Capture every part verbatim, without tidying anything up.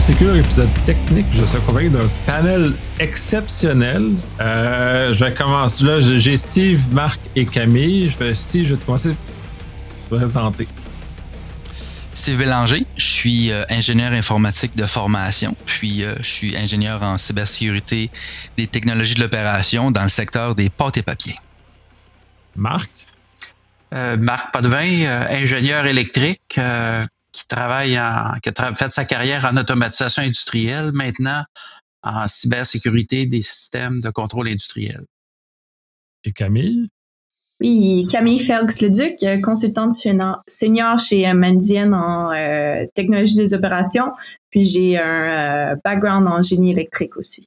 Cybersécurité, épisode technique. Je suis accompagné d'un panel exceptionnel. Euh, je vais commencer là. J'ai Steve, Marc et Camille. Je vais, Steve, je vais te commencer à te présenter. Steve Bélanger, je suis euh, ingénieur informatique de formation, puis euh, je suis ingénieur en cybersécurité des technologies de l'opération dans le secteur des pâtes et papiers. Marc? Euh, Marc Potvin, euh, ingénieur électrique, euh, qui travaille en, qui a tra- fait sa carrière en automatisation industrielle, maintenant en cybersécurité des systèmes de contrôle industriel. Et Camille? Oui, Camille Fergus-Leduc, consultante senior chez Mandiant en euh, technologie des opérations, puis j'ai un euh, background en génie électrique aussi.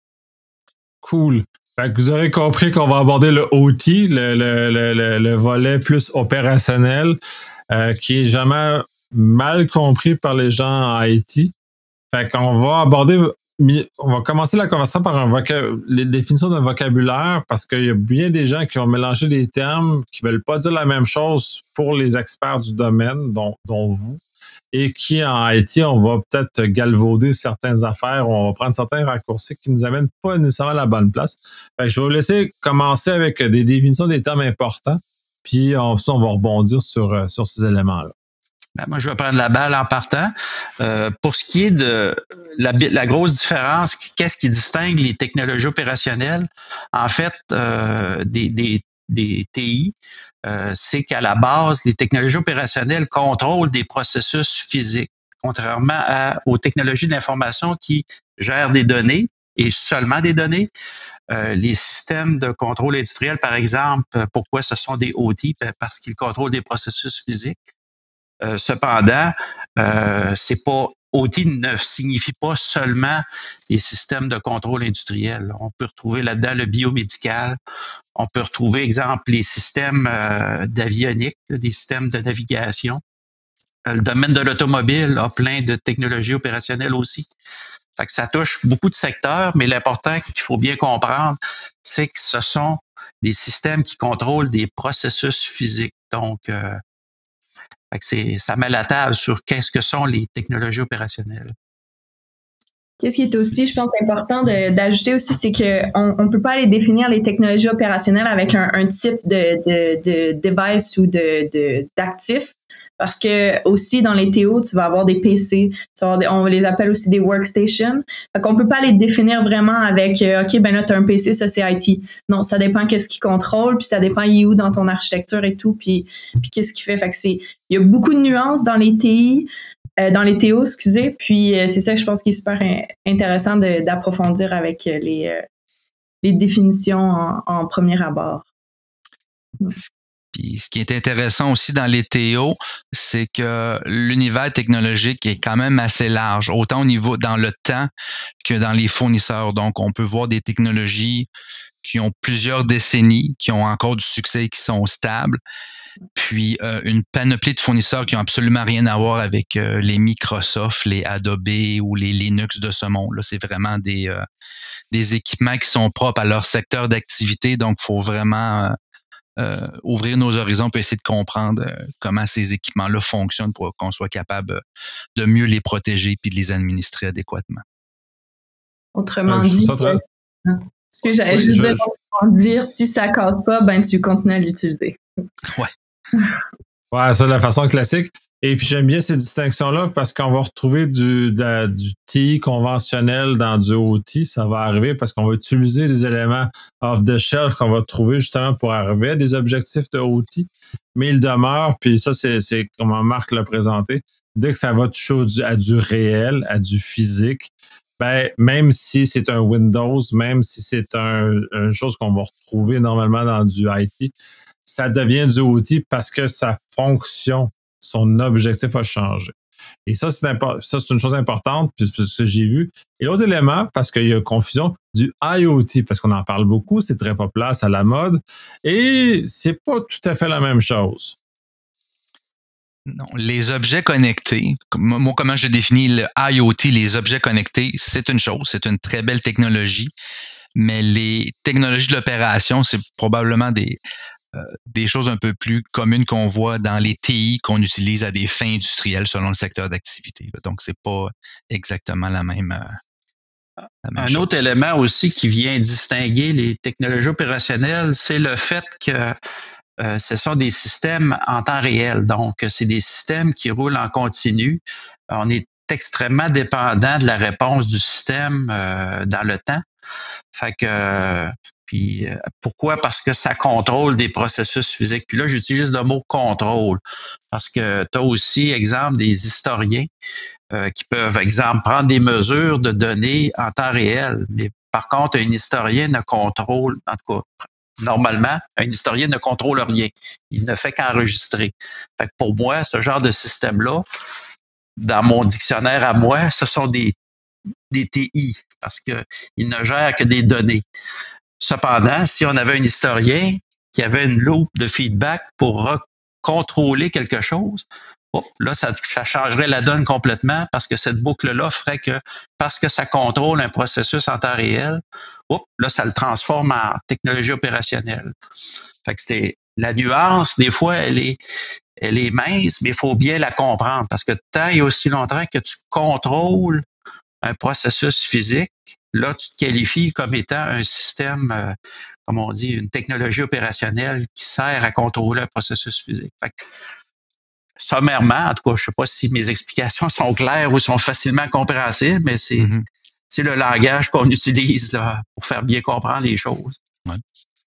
Cool. Fait que vous aurez compris qu'on va aborder le O T, le, le, le, le, le volet plus opérationnel, euh, qui est jamais mal compris par les gens en I T. Fait qu'on va aborder, on va commencer la conversation par un vocab, les définitions d'un vocabulaire, parce qu'il y a bien des gens qui ont mélangé des termes qui veulent pas dire la même chose pour les experts du domaine, dont, dont vous, et qui en I T, on va peut-être galvauder certaines affaires, on va prendre certains raccourcis qui nous amènent pas nécessairement à la bonne place. Fait que je vais vous laisser commencer avec des définitions des termes importants, puis on, on va rebondir sur, sur ces éléments-là. Ben, moi, je vais prendre la balle en partant. Euh, pour ce qui est de la, la grosse différence, qu'est-ce qui distingue les technologies opérationnelles? En fait, euh, des, des, des T I, euh, c'est qu'à la base, les technologies opérationnelles contrôlent des processus physiques, contrairement à, aux technologies d'information qui gèrent des données et seulement des données. Euh, les systèmes de contrôle industriel, par exemple, pourquoi ce sont des O T? Parce qu'ils contrôlent des processus physiques. Euh, cependant, euh, c'est pas O T ne signifie pas seulement les systèmes de contrôle industriel. On peut retrouver là-dedans le biomédical. On peut retrouver, exemple, les systèmes euh, d'avionique, des systèmes de navigation. Euh, le domaine de l'automobile a plein de technologies opérationnelles aussi. Fait que ça touche beaucoup de secteurs, mais l'important qu'il faut bien comprendre, c'est que ce sont des systèmes qui contrôlent des processus physiques. Donc, euh, Fait que c'est, ça met la table sur qu'est-ce que sont les technologies opérationnelles. Qu'est-ce qui est aussi, je pense, important de, d'ajouter aussi, c'est qu'on on peut pas aller définir les technologies opérationnelles avec un, un type de, de, de device ou de, de, d'actif. Parce que aussi dans les T O, tu vas avoir des P C, tu vas avoir des, on les appelle aussi des workstations. Fait qu'on peut pas les définir vraiment avec euh, OK, ben là, tu as un P C, ça c'est I T. Non, ça dépend qu'est-ce qui contrôle, puis ça dépend il est où dans ton architecture et tout, puis, puis qu'est-ce qui fait. Fait que c'est, il y a beaucoup de nuances dans les T I, euh, dans les T O, excusez, puis euh, c'est ça que je pense qui est super in- intéressant de, d'approfondir avec les, euh, les définitions en, en premier abord. Hmm. Puis ce qui est intéressant aussi dans les T O, c'est que l'univers technologique est quand même assez large, autant au niveau dans le temps que dans les fournisseurs. Donc, on peut voir des technologies qui ont plusieurs décennies, qui ont encore du succès et qui sont stables. Puis euh, une panoplie de fournisseurs qui n'ont absolument rien à voir avec euh, les Microsoft, les Adobe ou les Linux de ce monde. Là, c'est vraiment des, euh, des équipements qui sont propres à leur secteur d'activité. Donc, il faut vraiment... Euh, Euh, ouvrir nos horizons pour essayer de comprendre euh, comment ces équipements-là fonctionnent pour qu'on soit capable de mieux les protéger puis de les administrer adéquatement. Autrement Euh, dit, très... ce que j'allais oui, juste je... dire, dire, si ça casse pas, ben tu continues à l'utiliser. Ouais. Ouais, c'est la façon classique. Et puis j'aime bien ces distinctions-là parce qu'on va retrouver du, de, du T I conventionnel dans du O T. Ça va arriver parce qu'on va utiliser des éléments off-the-shelf qu'on va trouver justement pour arriver à des objectifs de O T. Mais il demeure, puis ça, c'est, c'est comment Marc l'a présenté, dès que ça va toucher au, à du réel, à du physique, ben, même si c'est un Windows, même si c'est un, une chose qu'on va retrouver normalement dans du I T, ça devient du O T parce que sa fonction, son objectif a changé. Et ça, c'est, impo- ça, c'est une chose importante, puis c'est ce que j'ai vu. Et l'autre élément, parce qu'il y a confusion, du I O T, parce qu'on en parle beaucoup, c'est très populaire, c'est à la mode, et c'est pas tout à fait la même chose. Non, les objets connectés, moi, comment je définis le I O T, les objets connectés, c'est une chose, c'est une très belle technologie, mais les technologies de l'opération, c'est probablement des euh, des choses un peu plus communes qu'on voit dans les T I qu'on utilise à des fins industrielles selon le secteur d'activité. Là. Donc, c'est pas exactement la même, euh, la même Un chose. autre élément aussi qui vient distinguer les technologies opérationnelles, c'est le fait que euh, ce sont des systèmes en temps réel. Donc, c'est des systèmes qui roulent en continu. On est extrêmement dépendant de la réponse du système euh, dans le temps. Fait que euh, puis euh, pourquoi? Parce que ça contrôle des processus physiques. Puis là, j'utilise le mot contrôle parce que tu as aussi, exemple, des historiens euh, qui peuvent, exemple, prendre des mesures de données en temps réel. Mais par contre, un historien ne contrôle, en tout cas, normalement, un historien ne contrôle rien. Il ne fait qu'enregistrer. Fait que pour moi, ce genre de système-là, dans mon dictionnaire à moi, ce sont des, des T I parce qu'ils ne gèrent que des données. Cependant, si on avait un historien qui avait une loupe de feedback pour contrôler quelque chose, oh, là, ça, ça changerait la donne complètement parce que cette boucle-là ferait que, parce que ça contrôle un processus en temps réel, oh, là, ça le transforme en technologie opérationnelle. Fait que c'est la nuance, des fois, elle est, elle est mince, mais il faut bien la comprendre parce que tant et aussi longtemps que tu contrôles un processus physique, là, tu te qualifies comme étant un système, euh, comme on dit, une technologie opérationnelle qui sert à contrôler un processus physique. Fait que, sommairement, en tout cas, je ne sais pas si mes explications sont claires ou sont facilement compréhensibles, mais c'est, mm-hmm. c'est le langage qu'on utilise là, pour faire bien comprendre les choses. Ouais.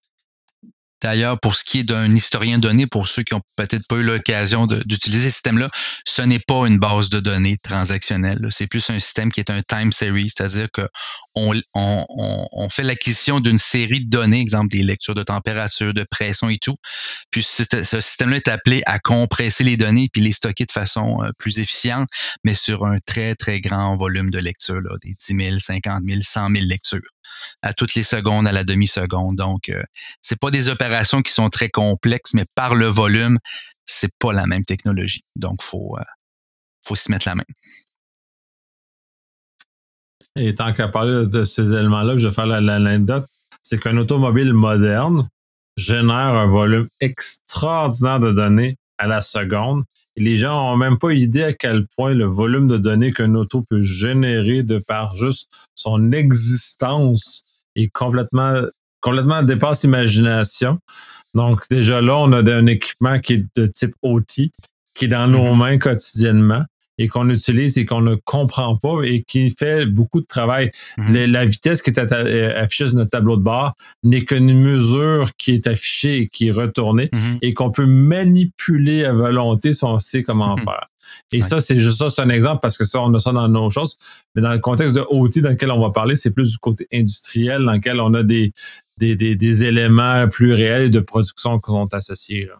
D'ailleurs, pour ce qui est d'un historien donné, pour ceux qui n'ont peut-être pas eu l'occasion de, d'utiliser ce système-là, ce n'est pas une base de données transactionnelle. Là. C'est plus un système qui est un time series, c'est-à-dire qu'on on, on, on fait l'acquisition d'une série de données, exemple des lectures de température, de pression et tout. Puis ce, ce système-là est appelé à compresser les données puis les stocker de façon euh, plus efficiente, mais sur un très, très grand volume de lecture, là, des dix mille, cinquante mille, cent mille lectures à toutes les secondes, à la demi-seconde. Donc, euh, c'est pas des opérations qui sont très complexes, mais par le volume, c'est pas la même technologie. Donc, faut, euh, faut s'y mettre la main. Et tant qu'à parler de ces éléments-là, je vais faire l'anecdote, c'est qu'un automobile moderne génère un volume extraordinaire de données à la seconde. Et les gens n'ont même pas idée à quel point le volume de données qu'un auto peut générer de par juste son existence est complètement, complètement dépasse l'imagination. Donc, déjà là, on a un équipement qui est de type O T, qui est dans nos mains quotidiennement et qu'on utilise et qu'on ne comprend pas et qui fait beaucoup de travail. Mm-hmm. Le, la vitesse qui est affichée sur notre tableau de bord n'est qu'une mesure qui est affichée et qui est retournée mm-hmm. et qu'on peut manipuler à volonté si on sait comment mm-hmm. faire. Et ouais. ça, c'est juste ça, c'est un exemple parce que ça, on a ça dans nos choses. Mais dans le contexte de O T dans lequel on va parler, c'est plus du côté industriel dans lequel on a des, des, des, des éléments plus réels de production qui sont associés, là.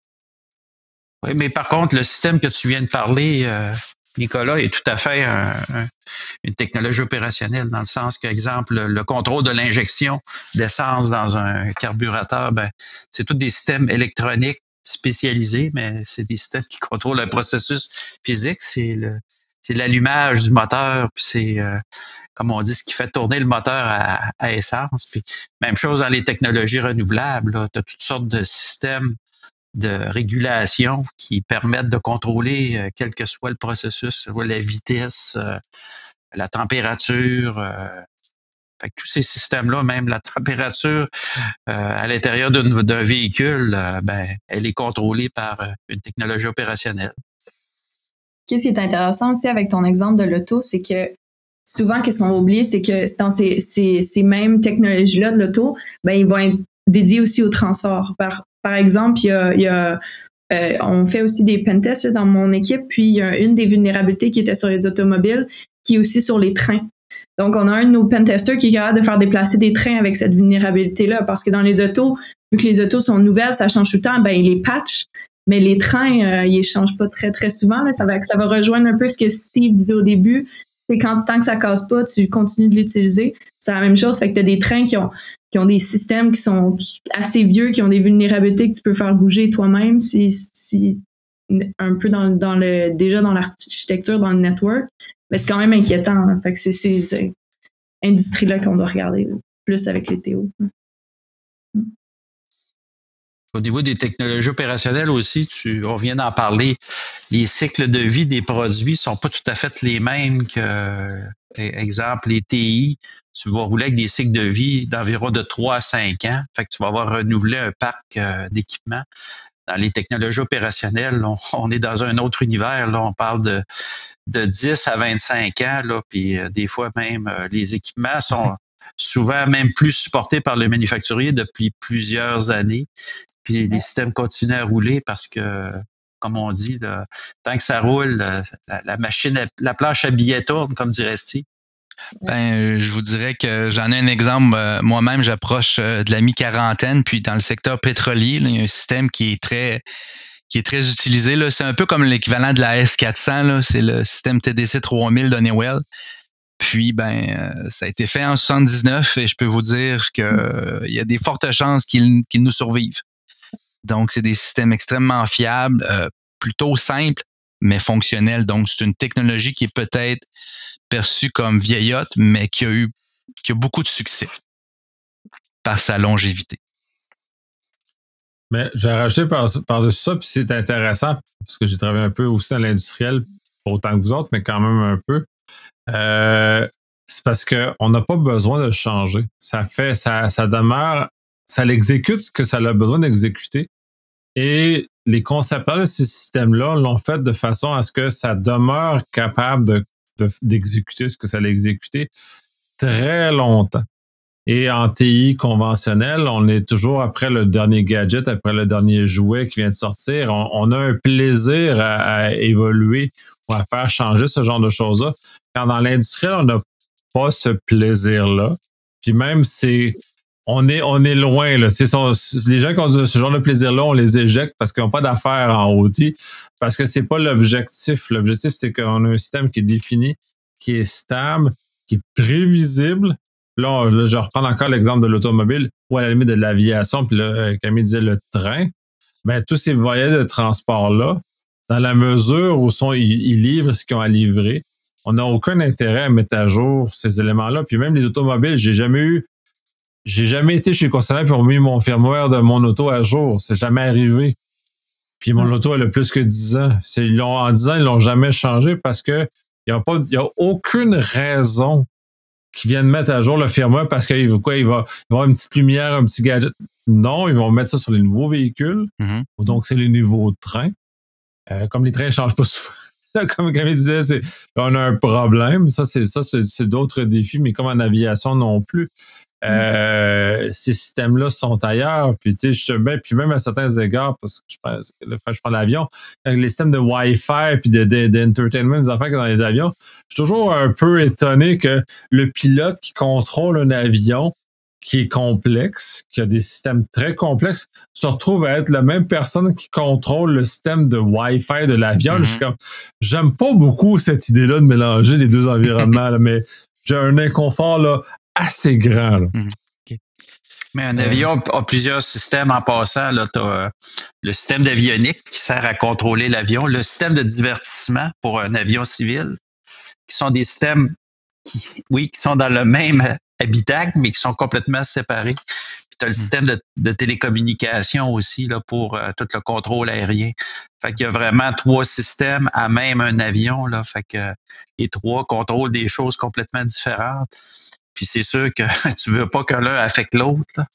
Oui, mais par contre, le système que tu viens de parler, euh, Nicolas, est tout à fait un, un, une technologie opérationnelle dans le sens que, exemple, le, le contrôle de l'injection d'essence dans un carburateur, ben, c'est tous des systèmes électroniques spécialisés, mais c'est des systèmes qui contrôlent un processus physique. C'est le, c'est l'allumage du moteur, puis c'est, euh, comme on dit, ce qui fait tourner le moteur à, à essence. Puis même chose dans les technologies renouvelables. Tu as toutes sortes de systèmes de régulation qui permettent de contrôler euh, quel que soit le processus, la vitesse, euh, la température. Euh, fait que tous ces systèmes-là, même la température euh, à l'intérieur d'un, d'un véhicule, euh, ben, elle est contrôlée par euh, une technologie opérationnelle. Qu'est-ce qui est intéressant aussi avec ton exemple de l'auto, c'est que souvent, qu'est-ce qu'on va oublier, c'est que dans ces, ces, ces mêmes technologies-là de l'auto, ben, ils vont être dédiés aussi au transport. Par, par exemple, il y a, il y a euh, on fait aussi des pentests dans mon équipe, puis il y a une des vulnérabilités qui était sur les automobiles, qui est aussi sur les trains. Donc, on a un de nos pentesters qui est capable de faire déplacer des trains avec cette vulnérabilité-là, parce que dans les autos, vu que les autos sont nouvelles, ça change tout le temps, ben ils les patchent, mais les trains, euh, ils les changent pas très, très souvent. Là. Ça va, ça va rejoindre un peu ce que Steve disait au début. C'est quand tant que ça casse pas, tu continues de l'utiliser. C'est la même chose, fait que tu as des trains qui ont qui ont des systèmes qui sont assez vieux, qui ont des vulnérabilités que tu peux faire bouger toi-même, si, si un peu dans, dans le déjà dans l'architecture, dans le network, mais c'est quand même inquiétant. Là. Fait que c'est ces c'est industries-là qu'on doit regarder là, plus avec les T O. Au niveau des technologies opérationnelles aussi, tu, on vient d'en parler, les cycles de vie des produits sont pas tout à fait les mêmes que, exemple, les T I. Tu vas rouler avec des cycles de vie d'environ de trois à cinq ans. Fait que tu vas avoir renouvelé un parc euh, d'équipements. Dans les technologies opérationnelles, on, on est dans un autre univers. Là, on parle de, de dix à vingt-cinq ans. Là, puis euh, des fois même, euh, les équipements sont souvent même plus supportés par le manufacturier depuis plusieurs années. Puis les systèmes continuent à rouler parce que, comme on dit, là, tant que ça roule, la, la machine, la planche à billets tourne, comme dirait Steve. Ben, je vous dirais que j'en ai un exemple. Euh, moi-même, j'approche euh, de la mi-quarantaine, puis dans le secteur pétrolier, là, il y a un système qui est très qui est très utilisé. Là. C'est un peu comme l'équivalent de la S quatre cents. Là. C'est le système T D C trois mille d'Honeywell. Puis, ben, euh, ça a été fait en soixante-dix-neuf et je peux vous dire qu'il euh, y a des fortes chances qu'ils, qu'ils nous survivent. Donc, c'est des systèmes extrêmement fiables, euh, plutôt simples, mais fonctionnels. Donc, c'est une technologie qui est peut-être perçue comme vieillotte, mais qui a eu qui a beaucoup de succès par sa longévité. Mais j'ai rajouté par, par-dessus ça, puis c'est intéressant, parce que j'ai travaillé un peu aussi dans l'industriel, pas autant que vous autres, mais quand même un peu. Euh, c'est parce qu'on n'a pas besoin de changer. Ça fait, ça, ça demeure, ça l'exécute ce que ça a besoin d'exécuter. Et les concepteurs de ces systèmes-là l'ont fait de façon à ce que ça demeure capable de, de, d'exécuter ce que ça a exécuté très longtemps. Et en T I conventionnel, on est toujours après le dernier gadget, après le dernier jouet qui vient de sortir. On, on a un plaisir à, à évoluer ou à faire changer ce genre de choses-là. Quand dans l'industriel, on n'a pas ce plaisir-là. Puis même, c'est on est, on est loin. Là. Son, les gens qui ont ce genre de plaisir-là, on les éjecte parce qu'ils n'ont pas d'affaires en O T, parce que c'est pas l'objectif. L'objectif, c'est qu'on a un système qui est défini, qui est stable, qui est prévisible. Là, on, là je reprends encore l'exemple de l'automobile ou à la limite de l'aviation, puis là, Camille disait le train. Ben, tous ces voyages de transport-là, dans la mesure où sont, ils, ils livrent ce qu'ils ont à livrer, on n'a aucun intérêt à mettre à jour ces éléments-là. Puis même les automobiles, j'ai jamais eu J'ai jamais été chez le concessionnaire pour mis mon firmware de mon auto à jour. C'est jamais arrivé. Puis mon auto, elle a plus que dix ans. C'est, ils l'ont, en dix ans, ils l'ont jamais changé parce que il y a pas, il y a aucune raison qu'ils viennent mettre à jour le firmware parce qu'il va quoi, il va, il va avoir une petite lumière, un petit gadget. Non, ils vont mettre ça sur les nouveaux véhicules. Mm-hmm. Donc, c'est les nouveaux trains. Euh, comme les trains ne changent pas souvent. Comme Camille disait, c'est, on a un problème. Ça, c'est, ça, c'est, c'est d'autres défis, mais comme en aviation non plus. Euh, ces systèmes-là sont ailleurs. Puis, tu sais, je ben, puis même à certains égards, parce que je prends, je prends l'avion, les systèmes de Wi-Fi puis de, de, d'entertainment, des affaires que dans les avions, je suis toujours un peu étonné que le pilote qui contrôle un avion qui est complexe, qui a des systèmes très complexes, se retrouve à être la même personne qui contrôle le système de Wi-Fi de l'avion. Mm-hmm. Je suis comme, j'aime pas beaucoup cette idée-là de mélanger les deux environnements, là, mais j'ai un inconfort là, assez grand. Là. Mmh. Okay. Mais un avion euh, a plusieurs systèmes en passant. Là, tu as euh, le système d'avionique qui sert à contrôler l'avion, le système de divertissement pour un avion civil, qui sont des systèmes qui, oui, qui sont dans le même habitacle, mais qui sont complètement séparés. Puis tu as le mmh. système de, de télécommunication aussi là, pour euh, tout le contrôle aérien. Fait qu'il y a vraiment trois systèmes à même un avion. Là, fait que euh, les trois contrôlent des choses complètement différentes. Puis c'est sûr que tu veux pas que l'un affecte l'autre. Là.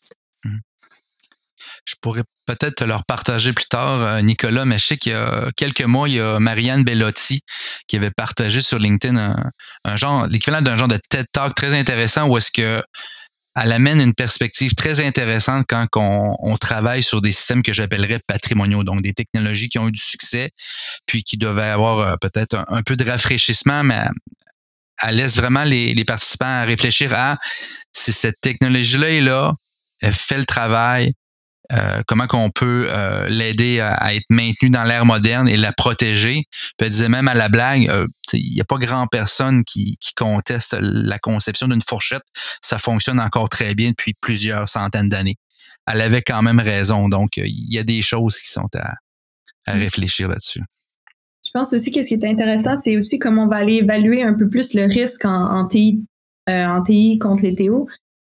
Je pourrais peut-être te leur partager plus tard, Nicolas, mais je sais qu'il y a quelques mois, il y a Marianne Bellotti qui avait partagé sur LinkedIn un, un genre, l'équivalent d'un genre de TED Talk très intéressant où est-ce que elle amène une perspective très intéressante quand on, on travaille sur des systèmes que j'appellerais patrimoniaux, donc des technologies qui ont eu du succès, puis qui devaient avoir peut-être un, un peu de rafraîchissement, mais elle laisse vraiment les, les participants à réfléchir à si cette technologie-là est là, elle fait le travail, euh, comment qu'on peut euh, l'aider à, à être maintenue dans l'ère moderne et la protéger. Puis elle disait même à la blague, euh, il n'y a pas grand personne qui, qui conteste la conception d'une fourchette. Ça fonctionne encore très bien depuis plusieurs centaines d'années. Elle avait quand même raison. Donc, il y a des choses qui sont à, à réfléchir là-dessus. Je pense aussi que ce qui est intéressant, c'est aussi comment on va aller évaluer un peu plus le risque en, en T I, euh, en T I contre les T O.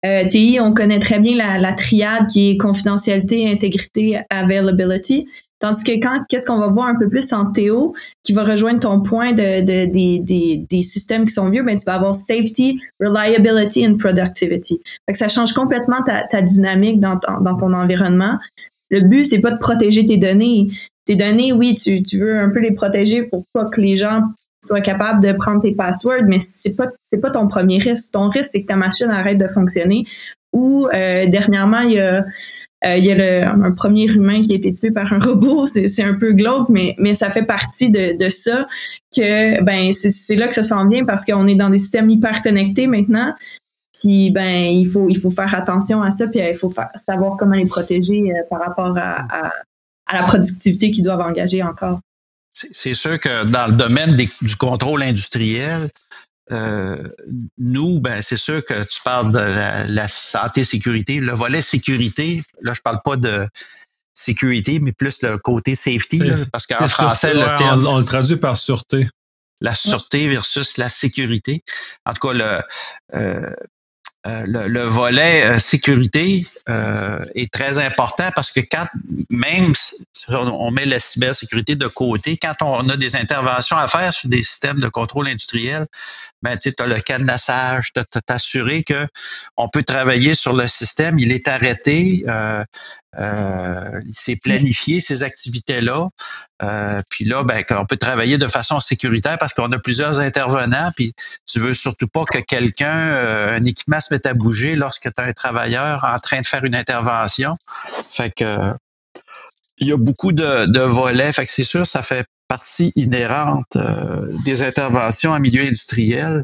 Euh, T I, on connaît très bien la, la triade qui est confidentialité, intégrité, availability. Tandis que quand, qu'est-ce qu'on va voir un peu plus en T O, qui va rejoindre ton point de, de, des, des, des systèmes qui sont vieux, ben, tu vas avoir safety, reliability and productivity. Fait que ça change complètement ta, ta dynamique dans ton, dans ton environnement. Le but, c'est pas de protéger tes données. Tes données, oui, tu, tu veux un peu les protéger pour pas que les gens soient capables de prendre tes passwords, mais c'est pas, c'est pas ton premier risque. Ton risque, c'est que ta machine arrête de fonctionner. Ou, euh, dernièrement, il y a, euh, il y a le, un premier humain qui a été tué par un robot. C'est, c'est un peu glauque, mais, mais ça fait partie de, de ça que, ben, c'est, c'est là que ça s'en vient parce qu'on est dans des systèmes hyper connectés maintenant. Puis, ben, il faut, il faut faire attention à ça, puis il faut faire, savoir comment les protéger euh, par rapport à, à, à la productivité qu'ils doivent engager encore. C'est sûr que dans le domaine des, du contrôle industriel, euh, nous, ben c'est sûr que tu parles de la, la santé sécurité, le volet sécurité. Là, je parle pas de sécurité, mais plus le côté safety, là, parce qu'en français, sûreté, le terme, on, on le traduit par sûreté. La sûreté versus la sécurité. En tout cas, le euh, Euh, le, le volet euh, sécurité euh, est très important parce que quand même si on met la cybersécurité de côté, quand on a des interventions à faire sur des systèmes de contrôle industriel, ben tu sais, tu as le cadenassage, tu as t'assurer que on peut travailler sur le système, il est arrêté, euh, euh, c'est planifié ces activités-là. Euh, puis là, ben, on peut travailler de façon sécuritaire parce qu'on a plusieurs intervenants, puis tu veux surtout pas que quelqu'un, euh, un équipement se mette à bouger lorsque tu as un travailleur en train de faire une intervention. Fait que euh, il y a beaucoup de, de volets. Fait que c'est sûr, ça fait partie inhérente euh, des interventions en milieu industriel.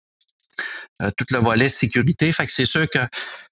Euh, tout le volet sécurité. Fait que c'est sûr que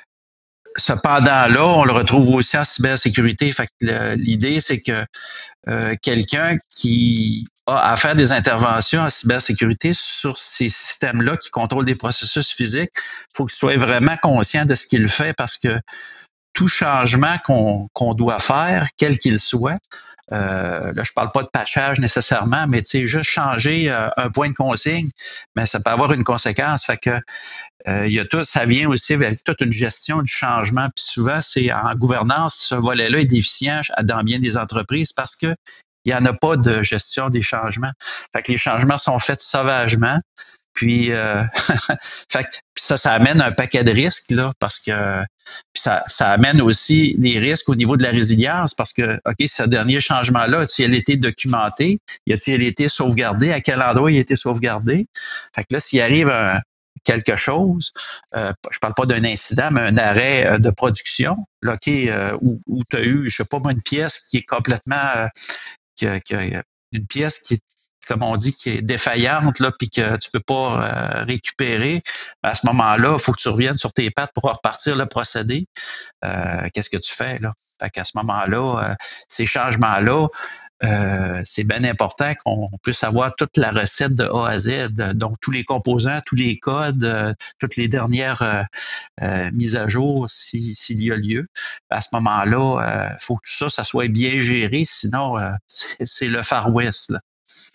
cependant là, on le retrouve aussi en cybersécurité. Fait que le, l'idée, c'est que euh, quelqu'un qui a à faire des interventions en cybersécurité sur ces systèmes-là qui contrôlent des processus physiques, il faut qu'il soit vraiment conscient de ce qu'il fait parce que tout changement qu'on, qu'on doit faire, quel qu'il soit, euh, là je parle pas de patchage nécessairement, mais tu sais juste changer euh, un point de consigne, mais ça peut avoir une conséquence. Fait que euh, il y a tout, ça vient aussi avec toute une gestion du changement. Puis souvent c'est en gouvernance, ce volet-là est déficient dans bien des entreprises parce que il y en a pas de gestion des changements. Fait que les changements sont faits sauvagement. Puis, euh, fait que ça, ça amène un paquet de risques là, parce que puis ça, ça amène aussi des risques au niveau de la résilience, parce que ok, ce dernier changement-là, a-t-il été documenté, y a-t-il été sauvegardé, à quel endroit il a été sauvegardé. Fait que là, s'il arrive un, quelque chose, euh, je parle pas d'un incident, mais un arrêt de production, là, ok, euh, où, où tu as eu, je sais pas moi, une pièce qui est complètement, euh, qui a, qui a, une pièce qui est comme on dit, qui est défaillante, là, puis que tu peux pas euh, récupérer, ben à ce moment-là, il faut que tu reviennes sur tes pattes pour repartir le procédé. Euh, qu'est-ce que tu fais, là? Fait qu'à ce moment-là, euh, ces changements-là, euh, c'est bien important qu'on puisse avoir toute la recette de A à Z, donc tous les composants, tous les codes, euh, toutes les dernières euh, euh, mises à jour si, s'il y a lieu. À ce moment-là, il euh, faut que tout ça, ça soit bien géré, sinon euh, c'est, c'est le Far West, là.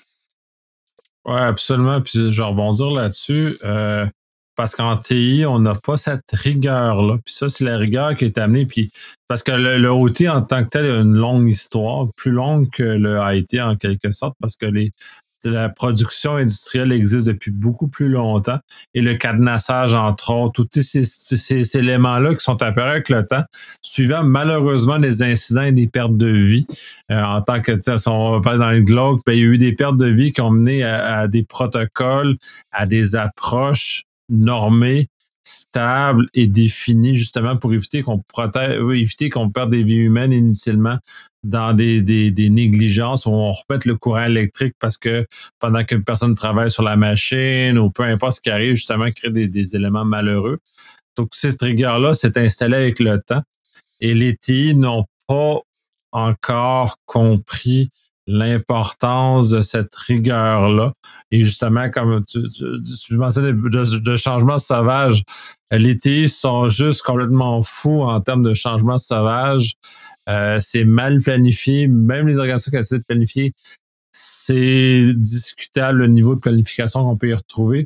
Oui, absolument. Puis je vais rebondir là-dessus. Euh, parce qu'en T I, on n'a pas cette rigueur-là. Puis ça, c'est la rigueur qui est amenée. Puis parce que le, le O T en tant que tel a une longue histoire, plus longue que le I T en quelque sorte, parce que les, la production industrielle existe depuis beaucoup plus longtemps. Et le cadenassage, entre autres, tous ces, ces, ces éléments-là qui sont apparus avec le temps, suivant malheureusement les incidents et des pertes de vie. Euh, en tant que, tu sais, on parle dans le globe, ben, il y a eu des pertes de vie qui ont mené à, à des protocoles, à des approches normées, stables et définies justement pour éviter qu'on protège, éviter qu'on perde des vies humaines inutilement dans des, des, des négligences où on repète le courant électrique parce que pendant qu'une personne travaille sur la machine ou peu importe ce qui arrive, justement, crée des, des éléments malheureux. Donc, cette rigueur-là s'est installée avec le temps et les T I n'ont pas encore compris l'importance de cette rigueur-là. Et justement, comme tu, tu, tu mentionnais de, de, de changements sauvages, les T I sont juste complètement fous en termes de changements sauvages. Euh, c'est mal planifié. Même les organisations qui essaient de planifier, c'est discutable le niveau de planification qu'on peut y retrouver.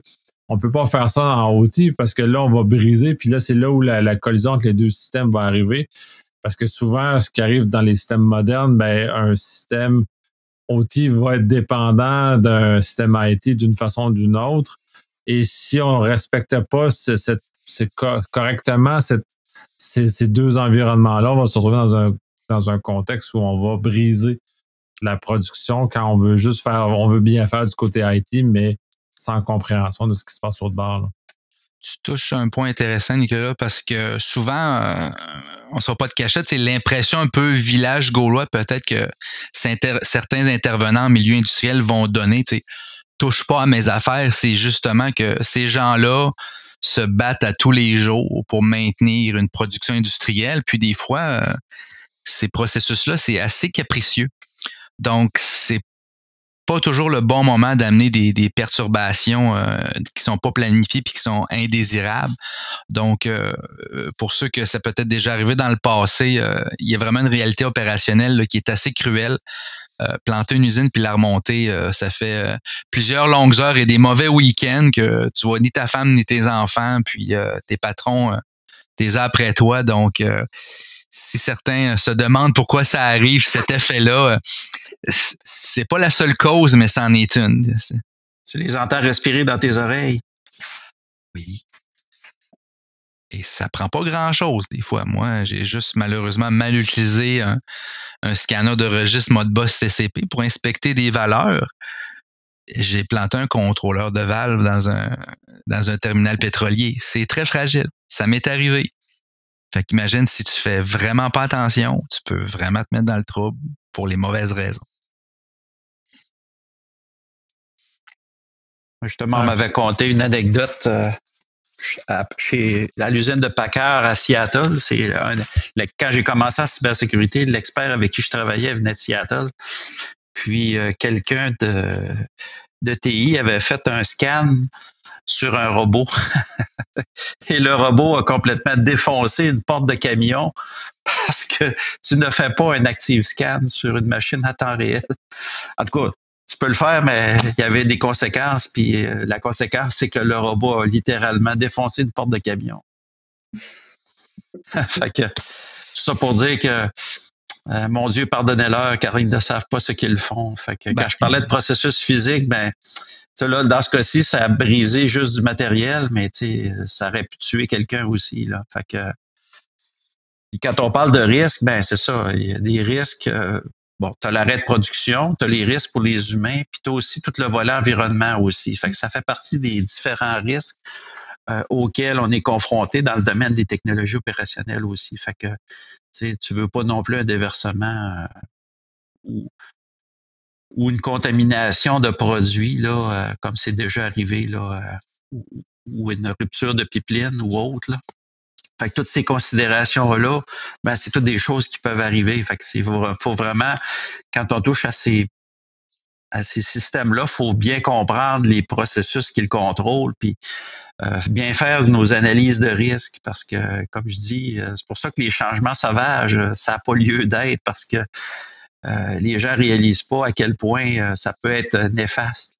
on peut pas faire ça en O T parce que là, on va briser, puis là, c'est là où la, la collision entre les deux systèmes va arriver. Parce que souvent, ce qui arrive dans les systèmes modernes, ben, un système O T va être dépendant d'un système I T d'une façon ou d'une autre. Et si on ne respecte pas ce, cette, c'est correctement cette, ces, ces deux environnements-là, on va se retrouver dans un, dans un contexte où on va briser la production quand on veut juste faire, on veut bien faire du côté I T, mais sans compréhension de ce qui se passe l'autre bord. Là. Tu touches un point intéressant, Nicolas, parce que souvent, euh, on ne sort pas de cachette, c'est l'impression un peu village gaulois, peut-être que inter- certains intervenants en milieu industriel vont donner, tu sais, touche pas à mes affaires, c'est justement que ces gens-là se battent à tous les jours pour maintenir une production industrielle, puis des fois, euh, ces processus-là, c'est assez capricieux. Donc, c'est pas toujours le bon moment d'amener des, des perturbations euh, qui sont pas planifiées puis qui sont indésirables. Donc, euh, pour ceux que ça peut être déjà arrivé dans le passé, euh, il y a vraiment une réalité opérationnelle là, qui est assez cruelle. Euh, planter une usine puis la remonter, euh, ça fait euh, plusieurs longues heures et des mauvais week-ends que tu vois ni ta femme ni tes enfants, puis euh, tes patrons, euh, t'es après toi. Donc, euh, si certains se demandent pourquoi ça arrive, cet effet-là, c'est pas la seule cause, mais c'en est une. Tu les entends respirer dans tes oreilles. Oui. Et ça prend pas grand-chose, des fois. Moi, j'ai juste malheureusement mal utilisé un, un scanner de registre Modbus C C P pour inspecter des valeurs. J'ai planté un contrôleur de valve dans un, dans un terminal pétrolier. C'est très fragile. Ça m'est arrivé. Fait qu'imagine si tu fais vraiment pas attention, tu peux vraiment te mettre dans le trouble pour les mauvaises raisons. Justement, on m'avait conté une anecdote euh, à, chez, à l'usine de Packard à Seattle. C'est un, le, quand j'ai commencé en cybersécurité, l'expert avec qui je travaillais venait de Seattle. Puis euh, quelqu'un de, de T I avait fait un scan sur un robot. Et le robot a complètement défoncé une porte de camion parce que tu ne fais pas un active scan sur une machine à temps réel. En tout cas, tu peux le faire, mais il y avait des conséquences. Puis euh, la conséquence, c'est que le robot a littéralement défoncé une porte de camion. Fait que, tout ça pour dire que euh, mon Dieu, pardonnez-leur, car ils ne savent pas ce qu'ils font. Fait que ben, quand je parlais de processus physique, ben là, dans ce cas-ci, ça a brisé juste du matériel, mais ça aurait pu tuer quelqu'un aussi. Là. Fait que, quand on parle de risques, ben c'est ça. Il y a des risques. Euh, bon, tu as l'arrêt de production, tu as les risques pour les humains, puis tu as aussi tout le volet environnement aussi. Fait que ça fait partie des différents risques euh, auxquels on est confronté dans le domaine des technologies opérationnelles aussi. Fait que tu veux pas non plus un déversement euh, ou, ou une contamination de produits, là, euh, comme c'est déjà arrivé, là, euh, ou, ou une rupture de pipeline ou autre, là. Fait que toutes ces considérations-là, ben, c'est toutes des choses qui peuvent arriver. Fait que c'est, faut vraiment, quand on touche à ces, à ces systèmes-là, faut bien comprendre les processus qu'ils contrôlent, puis euh, bien faire nos analyses de risque, parce que, comme je dis, c'est pour ça que les changements sauvages, ça n'a pas lieu d'être, parce que euh, les gens réalisent pas à quel point euh, ça peut être néfaste.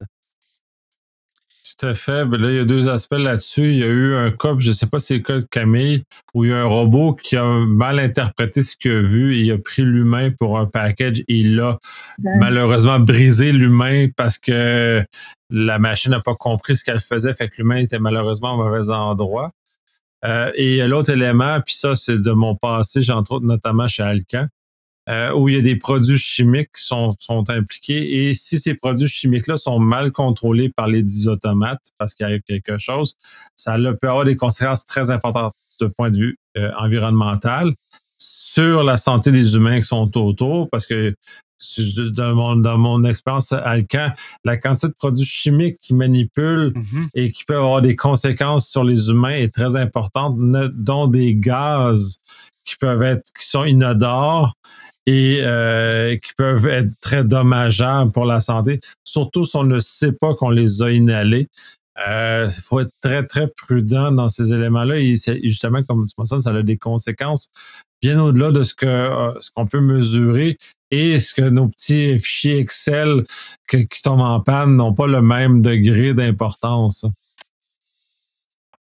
Tout à fait. Ben là, il y a deux aspects là-dessus. Il y a eu un cas, je ne sais pas si c'est le cas de Camille, où il y a un robot qui a mal interprété ce qu'il a vu et il a pris l'humain pour un package et il a ouais. malheureusement brisé l'humain parce que la machine n'a pas compris ce qu'elle faisait, fait que l'humain était malheureusement au mauvais endroit. Euh, et l'autre élément, puis ça, c'est de mon passé, j'entre autres notamment chez Alcan, Euh, où il y a des produits chimiques qui sont, sont impliqués. Et si ces produits chimiques-là sont mal contrôlés par les dix automates, parce qu'il arrive quelque chose, ça peut avoir des conséquences très importantes de point de vue euh, environnemental sur la santé des humains qui sont autour, parce que dans mon, dans mon expérience à Alcan, la quantité de produits chimiques qui manipulent mm-hmm. et qui peuvent avoir des conséquences sur les humains est très importante, dont des gaz qui peuvent être, qui sont inodores, et euh, qui peuvent être très dommageables pour la santé, surtout si on ne sait pas qu'on les a inhalés. Il euh, faut être très, très prudent dans ces éléments-là. Et justement, comme tu mentionnes, ça a des conséquences bien au-delà de ce que euh, ce qu'on peut mesurer et ce que nos petits fichiers Excel que, qui tombent en panne n'ont pas le même degré d'importance.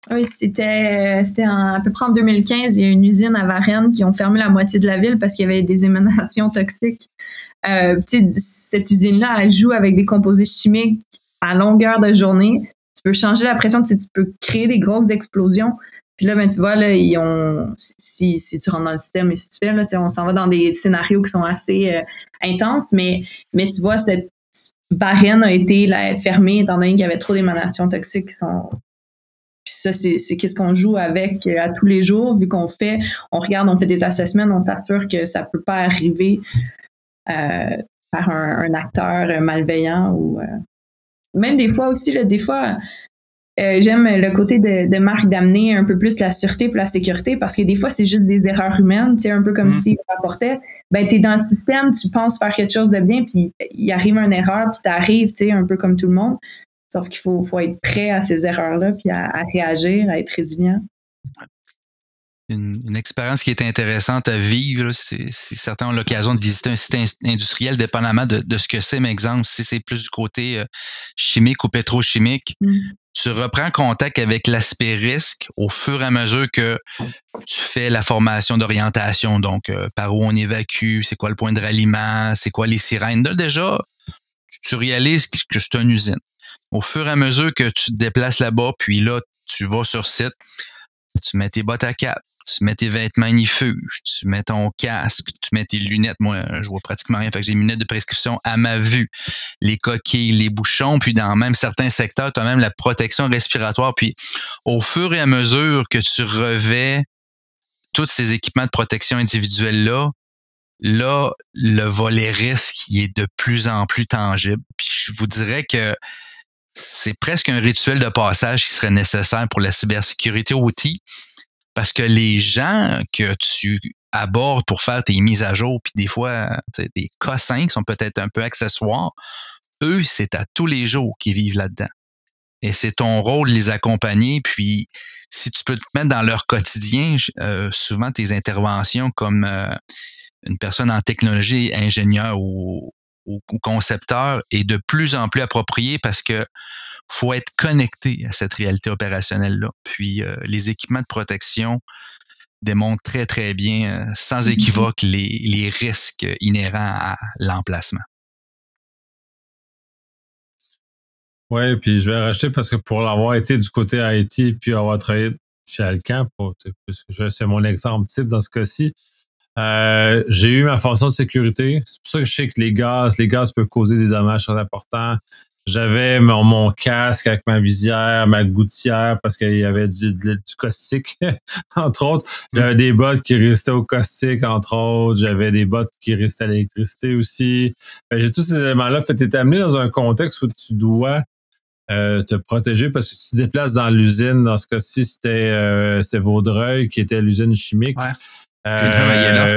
Oui, c'était, c'était en, à peu près en deux mille quinze, il y a une usine à Varennes qui ont fermé la moitié de la ville parce qu'il y avait des émanations toxiques. Euh, tu sais, cette usine-là, elle joue avec des composés chimiques à longueur de journée. Tu peux changer la pression, tu sais, tu peux créer des grosses explosions. Puis là, ben, tu vois, là, ils ont, si, si tu rentres dans le système et si tu fais, là, tu sais, on s'en va dans des scénarios qui sont assez euh, intenses, mais, mais tu vois, cette Varennes a été là, fermée étant donné qu'il y avait trop d'émanations toxiques qui sont. Puis ça, c'est, c'est qu'est-ce qu'on joue avec euh, à tous les jours, vu qu'on fait, on regarde, on fait des assessments, on s'assure que ça peut pas arriver euh, par un, un acteur malveillant ou euh, même des fois aussi, là, des fois, euh, j'aime le côté de, de Marc d'amener un peu plus la sûreté pour la sécurité parce que des fois, c'est juste des erreurs humaines, tu sais, un peu comme mmh. Steve rapportait. Ben, t'es dans le système, tu penses faire quelque chose de bien, puis il arrive une erreur, puis ça arrive, tu sais, un peu comme tout le monde. Sauf qu'il faut, faut être prêt à ces erreurs-là, puis à, à réagir, à être résilient. Une, une expérience qui est intéressante à vivre, là, c'est, c'est certains ont l'occasion de visiter un site in- industriel, dépendamment de, de ce que c'est. Mais exemple, si c'est plus du côté euh, chimique ou pétrochimique, mm. tu reprends contact avec l'aspect risque au fur et à mesure que tu fais la formation d'orientation. Donc, euh, par où on évacue, c'est quoi le point de ralliement, c'est quoi les sirènes. Là, déjà, tu, tu réalises que c'est une usine. Au fur et à mesure que tu te déplaces là-bas, puis là, tu vas sur site, tu mets tes bottes à cap, tu mets tes vêtements ignifuges, tu mets ton casque, tu mets tes lunettes. Moi, je vois pratiquement rien, fait que j'ai des lunettes de prescription à ma vue. Les coquilles, les bouchons, puis dans même certains secteurs, tu as même la protection respiratoire. Puis au fur et à mesure que tu revais tous ces équipements de protection individuelle-là, là, le volet risque il est de plus en plus tangible. Puis je vous dirais que c'est presque un rituel de passage qui serait nécessaire pour la cybersécurité O T parce que les gens que tu abordes pour faire tes mises à jour, puis des fois, des cossins qui sont peut-être un peu accessoires, eux, c'est à tous les jours qu'ils vivent là-dedans. Et c'est ton rôle de les accompagner, puis si tu peux te mettre dans leur quotidien, euh, souvent tes interventions comme euh, une personne en technologie, ingénieur ou, ou, ou concepteur, est de plus en plus appropriée parce que faut être connecté à cette réalité opérationnelle-là. Puis euh, les équipements de protection démontrent très, très bien, euh, sans équivoque, les, les risques inhérents à l'emplacement. Oui, puis je vais rajouter parce que pour l'avoir été du côté I T puis avoir travaillé chez Alcan, pour, c'est mon exemple type dans ce cas-ci, euh, j'ai eu ma fonction de sécurité. C'est pour ça que je sais que les gaz, les gaz peuvent causer des dommages très importants. J'avais mon, mon casque avec ma visière, ma gouttière, parce qu'il y avait du, du, du caustique, entre autres. J'avais des bottes qui résistaient au caustique, entre autres. J'avais des bottes qui résistaient à l'électricité aussi. Fait, j'ai tous ces éléments-là. Fait, t'es amené dans un contexte où tu dois euh, te protéger parce que tu te déplaces dans l'usine. Dans ce cas-ci, c'était, euh, c'était Vaudreuil qui était l'usine chimique. Ouais. J'ai travaillé là.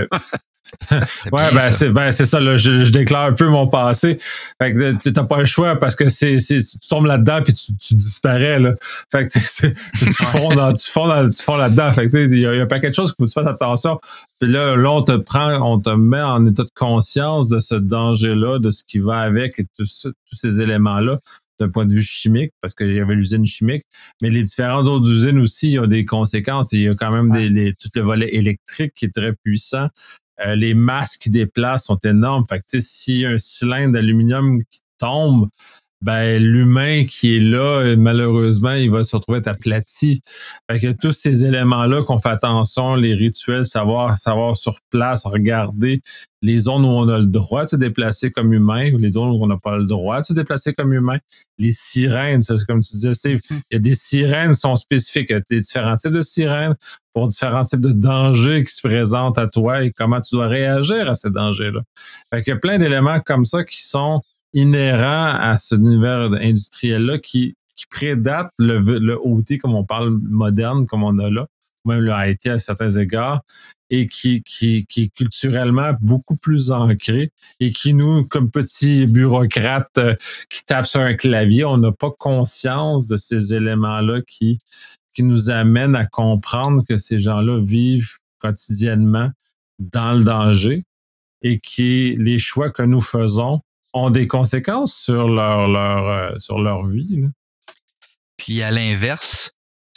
ouais, ben c'est, ben c'est ça, là, je, je déclare un peu mon passé. Fait que t'as pas le choix parce que c'est, c'est tu tombes là-dedans puis tu, tu disparais, là. Fait que c'est, tu, tu fonds dans, tu fonds dans, tu fonds là-dedans. Fait que il y, y a un paquet de choses qu'il faut que tu fasses attention. Puis là, là, on te prend, on te met en état de conscience de ce danger-là, de ce qui va avec et tout ça, tous ces éléments-là d'un point de vue chimique, parce qu'il y avait l'usine chimique, mais les différentes autres usines aussi, il y a des conséquences. Il y a quand même des, les, tout le volet électrique qui est très puissant. Euh, les masses qui déplacent sont énormes. Fait que, tu sais, si un cylindre d'aluminium qui tombe, ben, l'humain qui est là, malheureusement, il va se retrouver être aplati. Fait que tous ces éléments-là qu'on fait attention, les rituels, savoir, savoir sur place, regarder les zones où on a le droit de se déplacer comme humain ou les zones où on n'a pas le droit de se déplacer comme humain. Les sirènes, c'est comme tu disais, Steve, il y a des sirènes qui sont spécifiques. Il y a des différents types de sirènes pour différents types de dangers qui se présentent à toi et comment tu dois réagir à ces dangers-là. Fait qu'il y a plein d'éléments comme ça qui sont inhérents à ce univers industriel-là qui, qui prédate le, le O T, comme on parle moderne, comme on a là, ou même le I T à certains égards, et qui, qui, qui est culturellement beaucoup plus ancré et qui, nous, comme petits bureaucrates euh, qui tapent sur un clavier, on n'a pas conscience de ces éléments-là qui, qui nous amènent à comprendre que ces gens-là vivent quotidiennement dans le danger et que les choix que nous faisons ont des conséquences sur leur, leur, euh, sur leur vie. Là. Puis à l'inverse,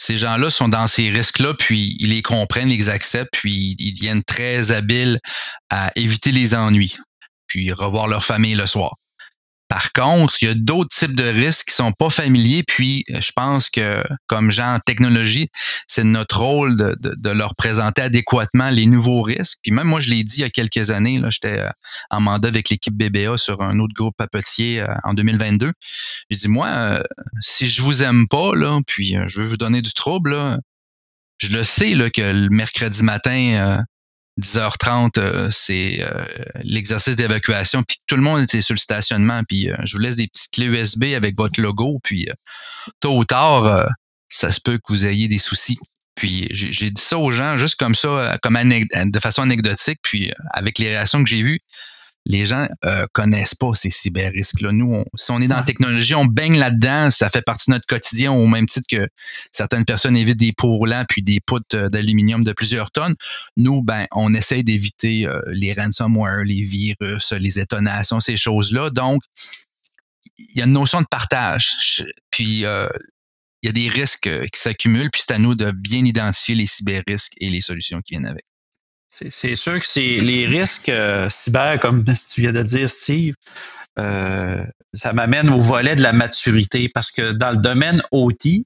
ces gens-là sont dans ces risques-là, puis ils les comprennent, ils les acceptent, puis ils deviennent très habiles à éviter les ennuis, puis revoir leur famille le soir. Par contre, il y a d'autres types de risques qui sont pas familiers, puis je pense que, comme gens en technologie, c'est notre rôle de, de, de leur présenter adéquatement les nouveaux risques. Puis même moi, je l'ai dit il y a quelques années, là, j'étais en mandat avec l'équipe B B A sur un autre groupe papetier en deux mille vingt-deux. Je dis, moi, euh, si je vous aime pas, là, puis euh, je veux vous donner du trouble, là, je le sais là, que le mercredi matin, euh, dix heures trente, euh, c'est euh, l'exercice d'évacuation, puis tout le monde était sur le stationnement, puis euh, je vous laisse des petites clés U S B avec votre logo, puis euh, tôt ou tard, euh, ça se peut que vous ayez des soucis. Puis j'ai, j'ai dit ça aux gens juste comme ça, comme anec- de façon anecdotique, puis euh, avec les réactions que j'ai vues, les gens euh, connaissent pas ces cyber-risques-là. Nous, on, si on est dans la technologie, on baigne là-dedans, ça fait partie de notre quotidien au même titre que certaines personnes évitent des pots roulants puis des poutres d'aluminium de plusieurs tonnes. Nous, ben, on essaye d'éviter euh, les ransomware, les virus, les étonnations, ces choses-là. Donc, il y a une notion de partage. Puis, euh, il y a des risques qui s'accumulent, puis c'est à nous de bien identifier les cyber-risques et les solutions qui viennent avec. C'est, c'est sûr que c'est les risques euh, cyber, comme tu viens de dire, Steve, euh, ça m'amène au volet de la maturité parce que dans le domaine O T,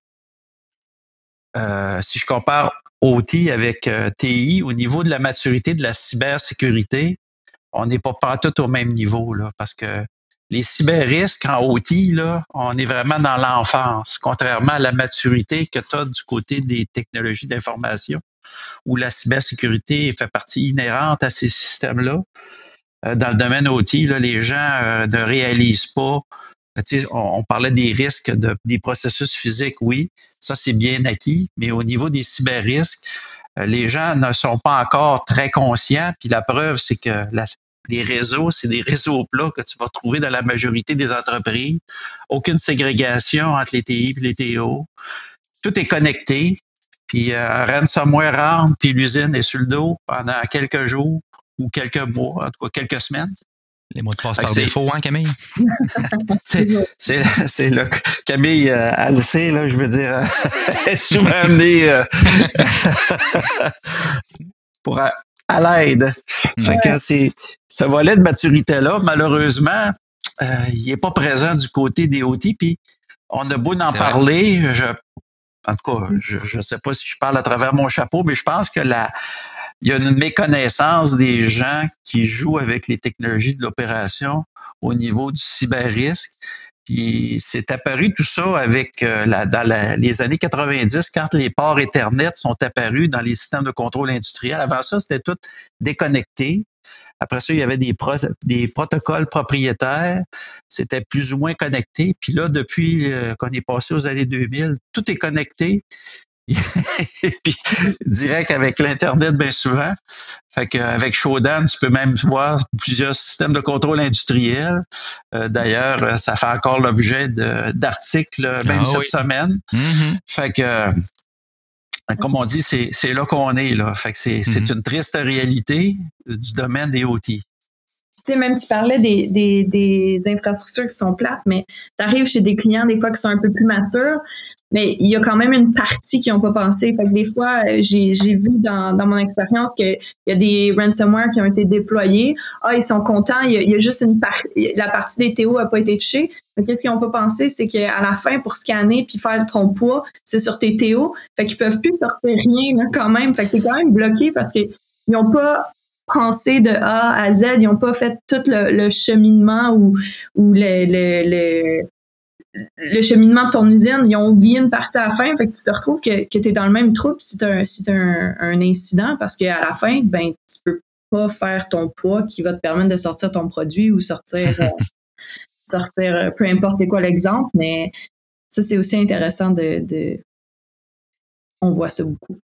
euh, si je compare O T avec euh, T I, au niveau de la maturité de la cybersécurité, on n'est pas partout au même niveau là, parce que les cyber-risques en O T, là, on est vraiment dans l'enfance, contrairement à la maturité que tu as du côté des technologies d'information, où la cybersécurité fait partie inhérente à ces systèmes-là. Euh, dans le domaine O T, là, les gens euh, ne réalisent pas. Tu sais, on, on parlait des risques de, des processus physiques, oui, ça c'est bien acquis, mais au niveau des cyber-risques, euh, les gens ne sont pas encore très conscients. Puis la preuve, c'est que la, les réseaux, c'est des réseaux plats que tu vas trouver dans la majorité des entreprises. Aucune ségrégation entre les T I et les T O. Tout est connecté. Puis euh, un ransomware rentre, puis l'usine est sur le dos pendant quelques jours ou quelques mois, en tout cas quelques semaines. Les mots de passe par défaut, hein, Camille? c'est, c'est, c'est là, Camille, euh, elle le sait, là, je veux dire, elle est souvent amenée euh, pour à, à l'aide. Ouais. Fait que c'est, ce volet de maturité-là, malheureusement, euh, il n'est pas présent du côté des O T, puis on a beau en c'est parler, vrai. je En tout cas, je ne sais pas si je parle à travers mon chapeau, mais je pense que la, il y a une méconnaissance des gens qui jouent avec les technologies de l'opération au niveau du cyber-risque. Puis c'est apparu tout ça avec euh, la, dans la, les années quatre-vingt-dix, quand les ports Ethernet sont apparus dans les systèmes de contrôle industriel. Avant ça, c'était tout déconnecté. Après ça, il y avait des, pro, des protocoles propriétaires. C'était plus ou moins connecté. Puis là, depuis euh, qu'on est passé aux années deux mille, tout est connecté. Puis direct avec l'Internet, bien souvent. Fait qu'avec Shodan, tu peux même voir plusieurs systèmes de contrôle industriel. Euh, d'ailleurs, ça fait encore l'objet de, d'articles, même ah, cette oui. semaine. Mm-hmm. Fait que comme on dit, c'est, c'est là qu'on est, là. Fait que c'est, mm-hmm. c'est une triste réalité du domaine des O T. Tu sais, même tu parlais des, des, des infrastructures qui sont plates, mais tu arrives chez des clients des fois qui sont un peu plus matures, mais il y a quand même une partie qui n'ont pas pensé. Fait que des fois, j'ai, j'ai vu dans, dans mon expérience qu'il y a des ransomware qui ont été déployés. Ah, ils sont contents, il y a, il y a juste une partie, la partie des T O n'a pas été touchée. Mais qu'est-ce qu'ils n'ont pas pensé, c'est qu'à la fin, pour scanner puis faire ton poids, c'est sur tes T O. Fait qu'ils peuvent plus sortir rien, là, quand même. Fait que t'es quand même bloqué parce qu'ils n'ont pas pensé de A à Z. Ils n'ont pas fait tout le, le cheminement ou, ou le, le, le, le cheminement de ton usine. Ils ont oublié une partie à la fin. Fait que tu te retrouves que, que t'es dans le même trou si t'as un, si t'as un, un incident parce qu'à la fin, ben, tu peux pas faire ton poids qui va te permettre de sortir ton produit ou sortir... Euh, sortir, peu importe c'est quoi l'exemple, mais ça, c'est aussi intéressant de, de... On voit ça beaucoup.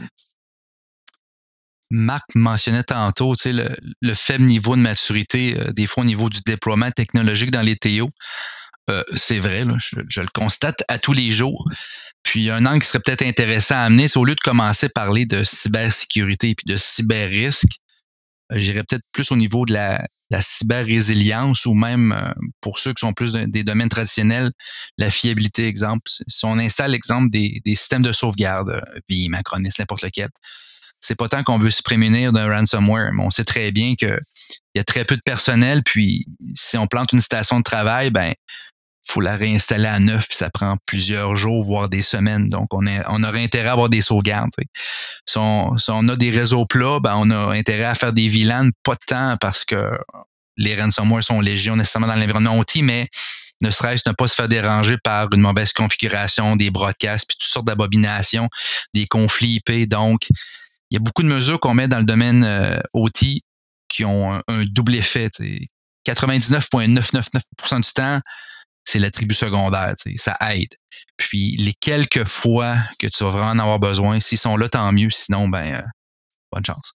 Marc mentionnait tantôt, tu sais, le, le faible niveau de maturité, euh, des fois au niveau du déploiement technologique dans les T O. Euh, c'est vrai, là, je, je le constate à tous les jours. Puis un angle qui serait peut-être intéressant à amener, c'est au lieu de commencer à parler de cybersécurité et puis de cyber-risque, j'irais peut-être plus au niveau de la, la cyber-résilience ou même euh, pour ceux qui sont plus de, des domaines traditionnels, la fiabilité, exemple. Si on installe, exemple, des, des systèmes de sauvegarde, euh, V I M, Acronis, n'importe lequel, c'est pas tant qu'on veut se prémunir d'un ransomware, mais on sait très bien que il y a très peu de personnel, puis si on plante une station de travail, ben faut la réinstaller à neuf, puis ça prend plusieurs jours, voire des semaines. Donc, on, est, on aurait intérêt à avoir des sauvegardes. Si on, si on a des réseaux plats, ben on a intérêt à faire des V LAN, pas de temps parce que les ransomware sont légion nécessairement dans l'environnement O T, mais ne serait-ce ne pas se faire déranger par une mauvaise configuration, des broadcasts, puis toutes sortes d'abominations, des conflits I P. Donc, il y a beaucoup de mesures qu'on met dans le domaine euh, O T qui ont un, un double effet. T'sais. quatre-vingt-dix-neuf virgule neuf cent quatre-vingt-dix-neuf pour cent du temps, c'est l'attribut secondaire. T'sais. Ça aide. Puis les quelques fois que tu vas vraiment en avoir besoin, s'ils sont là, tant mieux. Sinon, ben, euh, bonne chance.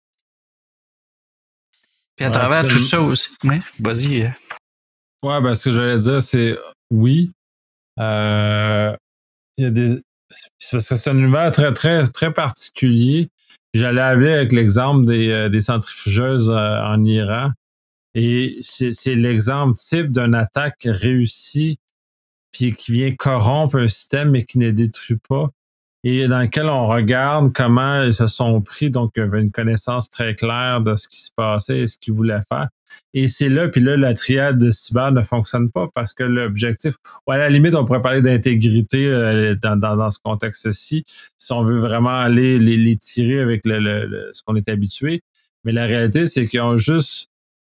Puis à ouais, travers absolument. Tout ça aussi. Oui, vas-y. Ouais, ben ce que j'allais dire, c'est oui. Euh, il y a des. C'est parce que c'est un univers très, très, très particulier. J'allais aller avec l'exemple des, euh, des centrifugeuses euh, en Iran. Et c'est, c'est l'exemple type d'une attaque réussie puis qui vient corrompre un système mais qui ne détruit pas. Et dans lequel on regarde comment ils se sont pris, donc il y avait une connaissance très claire de ce qui se passait et ce qu'ils voulaient faire. Et c'est là, puis là, la triade de cyber ne fonctionne pas parce que l'objectif, ou à la limite, on pourrait parler d'intégrité euh, dans, dans, dans ce contexte-ci, si on veut vraiment aller les, les tirer avec le, le, le, ce qu'on est habitué. Mais la réalité, c'est qu'ils ont juste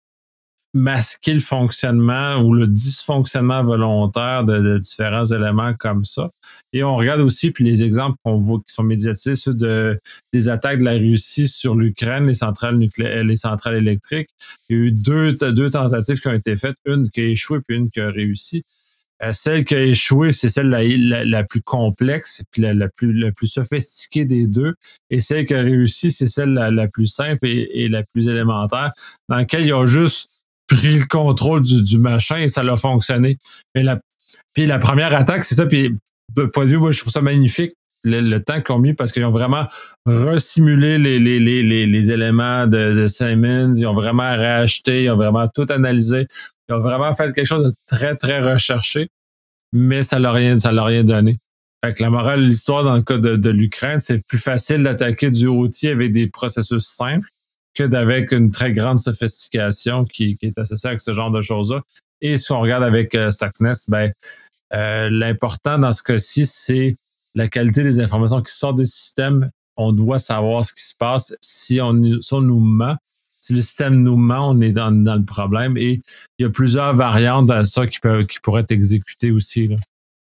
masqué le fonctionnement ou le dysfonctionnement volontaire de, de différents éléments comme ça. Et on regarde aussi, puis les exemples qu'on voit qui sont médiatisés, ceux de, des attaques de la Russie sur l'Ukraine, les centrales nucléaires, les centrales électriques. Il y a eu deux, deux tentatives qui ont été faites, une qui a échoué puis une qui a réussi. Euh, celle qui a échoué, c'est celle la, la, la plus complexe puis la, la, plus, la plus sophistiquée des deux. Et celle qui a réussi, c'est celle la, la plus simple et, et la plus élémentaire, dans laquelle ils ont juste pris le contrôle du, du machin et ça a fonctionné. Mais la, puis la première attaque, c'est ça, puis point de vue, moi, je trouve ça magnifique, le, le temps qu'ils ont mis, parce qu'ils ont vraiment resimulé les, les, les, les, les éléments de, de Siemens, ils ont vraiment racheté, ils ont vraiment tout analysé, ils ont vraiment fait quelque chose de très, très recherché, mais ça leur rien, ça leur rien donné. Fait que la morale de l'histoire, dans le cas de, de l'Ukraine, c'est plus facile d'attaquer du O T avec des processus simples que d'avec une très grande sophistication qui, qui est associée avec ce genre de choses-là. Et si on regarde avec euh, Stuxnet, ben, Euh, l'important dans ce cas-ci, c'est la qualité des informations qui sortent des systèmes. On doit savoir ce qui se passe. Si on, si on nous ment, si le système nous ment, on est dans, dans le problème. Et il y a plusieurs variantes dans ça qui peuvent, qui pourraient être exécutées aussi, là.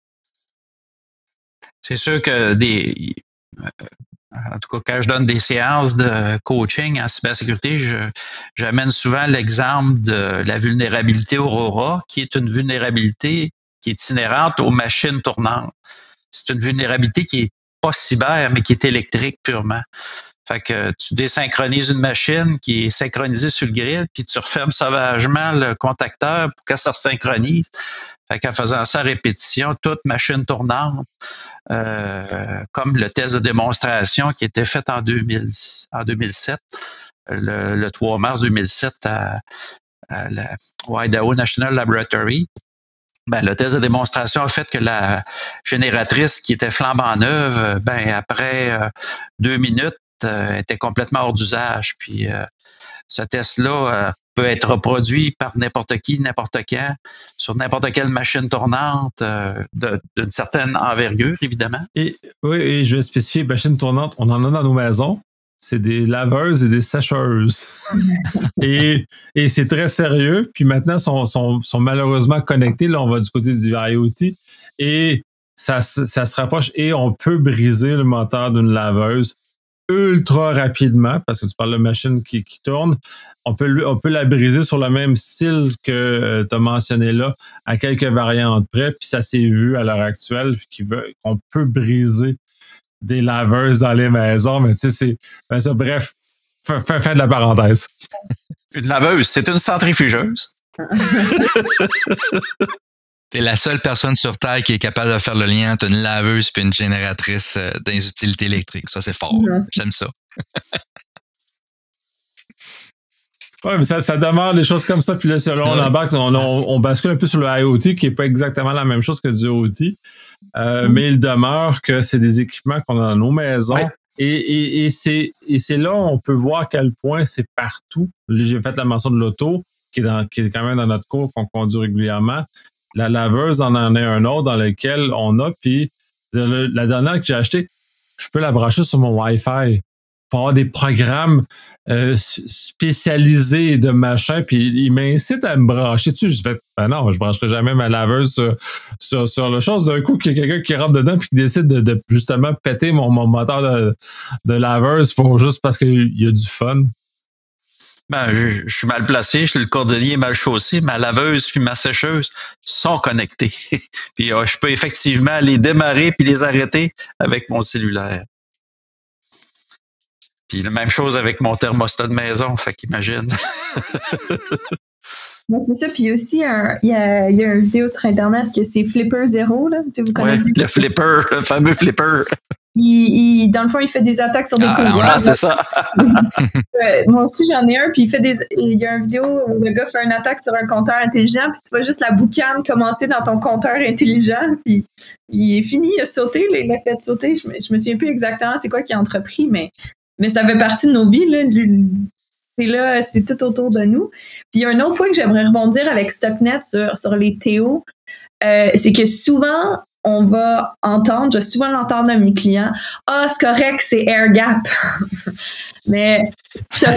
C'est sûr que des, en tout cas, quand je donne des séances de coaching en cybersécurité, je, j'amène souvent l'exemple de la vulnérabilité Aurora, qui est une vulnérabilité qui est inhérente aux machines tournantes. C'est une vulnérabilité qui est pas cyber, mais qui est électrique purement. Fait que tu désynchronises une machine qui est synchronisée sur le grid, puis tu refermes sauvagement le contacteur pour que ça se synchronise. Fait qu'en faisant ça à répétition, toute machine tournante, euh, comme le test de démonstration qui était fait en deux mille, en deux mille sept, le, le trois mars deux mille sept à, à la au Idaho National Laboratory. Ben, le test de démonstration a fait que la génératrice qui était flambant neuve, ben, après euh, deux minutes, euh, était complètement hors d'usage. Puis euh, ce test-là euh, peut être reproduit par n'importe qui, n'importe quand, sur n'importe quelle machine tournante euh, de, d'une certaine envergure, évidemment. Et oui, et je vais spécifier, machine tournante, on en a dans nos maisons. C'est des laveuses et des sécheuses. et, et c'est très sérieux. Puis maintenant, sont, sont, sont malheureusement connectés. Là, on va du côté du IoT. Et ça, ça se rapproche. Et on peut briser le moteur d'une laveuse ultra rapidement, parce que tu parles de machine qui, qui tourne. On peut, on peut la briser sur le même style que tu as mentionné là, à quelques variantes près. Puis ça s'est vu à l'heure actuelle qui veut, qu'on peut briser des laveuses dans les maisons, mais tu sais, c'est... Ben ça, bref, fin, fin, fin de la parenthèse. Une laveuse, c'est une centrifugeuse. T'es la seule personne sur Terre qui est capable de faire le lien entre une laveuse et une génératrice des utilités électriques. Ça, c'est fort. Mm-hmm. J'aime ça. Oui, mais ça, ça demeure des choses comme ça. Puis là, selon on embarque, on, on, on bascule un peu sur le I O T, qui n'est pas exactement la même chose que du O T. Euh, mm. Mais il demeure que c'est des équipements qu'on a dans nos maisons. Ouais. Et, et, et, c'est, et c'est là où on peut voir à quel point c'est partout. J'ai fait la mention de l'auto, qui est, dans, qui est quand même dans notre cours, qu'on conduit régulièrement. La laveuse en en est un autre dans lequel on a. Puis la dernière que j'ai achetée, je peux la brancher sur mon Wi-Fi pour avoir des programmes euh, spécialisés de machin, puis il m'incite à me brancher dessus. Je fais, ben non, je brancherai jamais ma laveuse sur, sur, sur le chose. D'un coup, qu'il y a quelqu'un qui rentre dedans puis qui décide de, de justement péter mon, mon moteur de, de laveuse pour juste parce qu'il y a du fun. Ben, je, je suis mal placé, je suis le cordonnier mal chaussé, ma laveuse puis ma sécheuse sont connectées. Puis euh, je peux effectivement les démarrer puis les arrêter avec mon cellulaire. Puis la même chose avec mon thermostat de maison, fait qu'imagine. Ouais, c'est ça, puis aussi, il y a, y a une vidéo sur Internet que c'est Flipper Zero, là. Tu sais, vous connaissez? Ouais, le Flipper, le fameux Flipper. Il, il, dans le fond, il fait des attaques sur des ah, compteurs. Ah, c'est ça. Ouais, moi aussi, j'en ai un, puis il fait des. Il y a une vidéo où le gars fait une attaque sur un compteur intelligent, puis tu vois juste la boucane commencer dans ton compteur intelligent, puis il est fini, il a sauté, là, il a fait sauter. Je me, je me souviens plus exactement c'est quoi qu'il a entrepris, mais, mais ça fait partie de nos vies, là. C'est là, c'est tout autour de nous. Puis il y a un autre point que j'aimerais rebondir avec StockNet sur, sur les T O, euh, c'est que souvent, on va entendre, je vais souvent l'entendre de mes clients, « Ah, c'est correct, c'est AirGap. » Mais ça,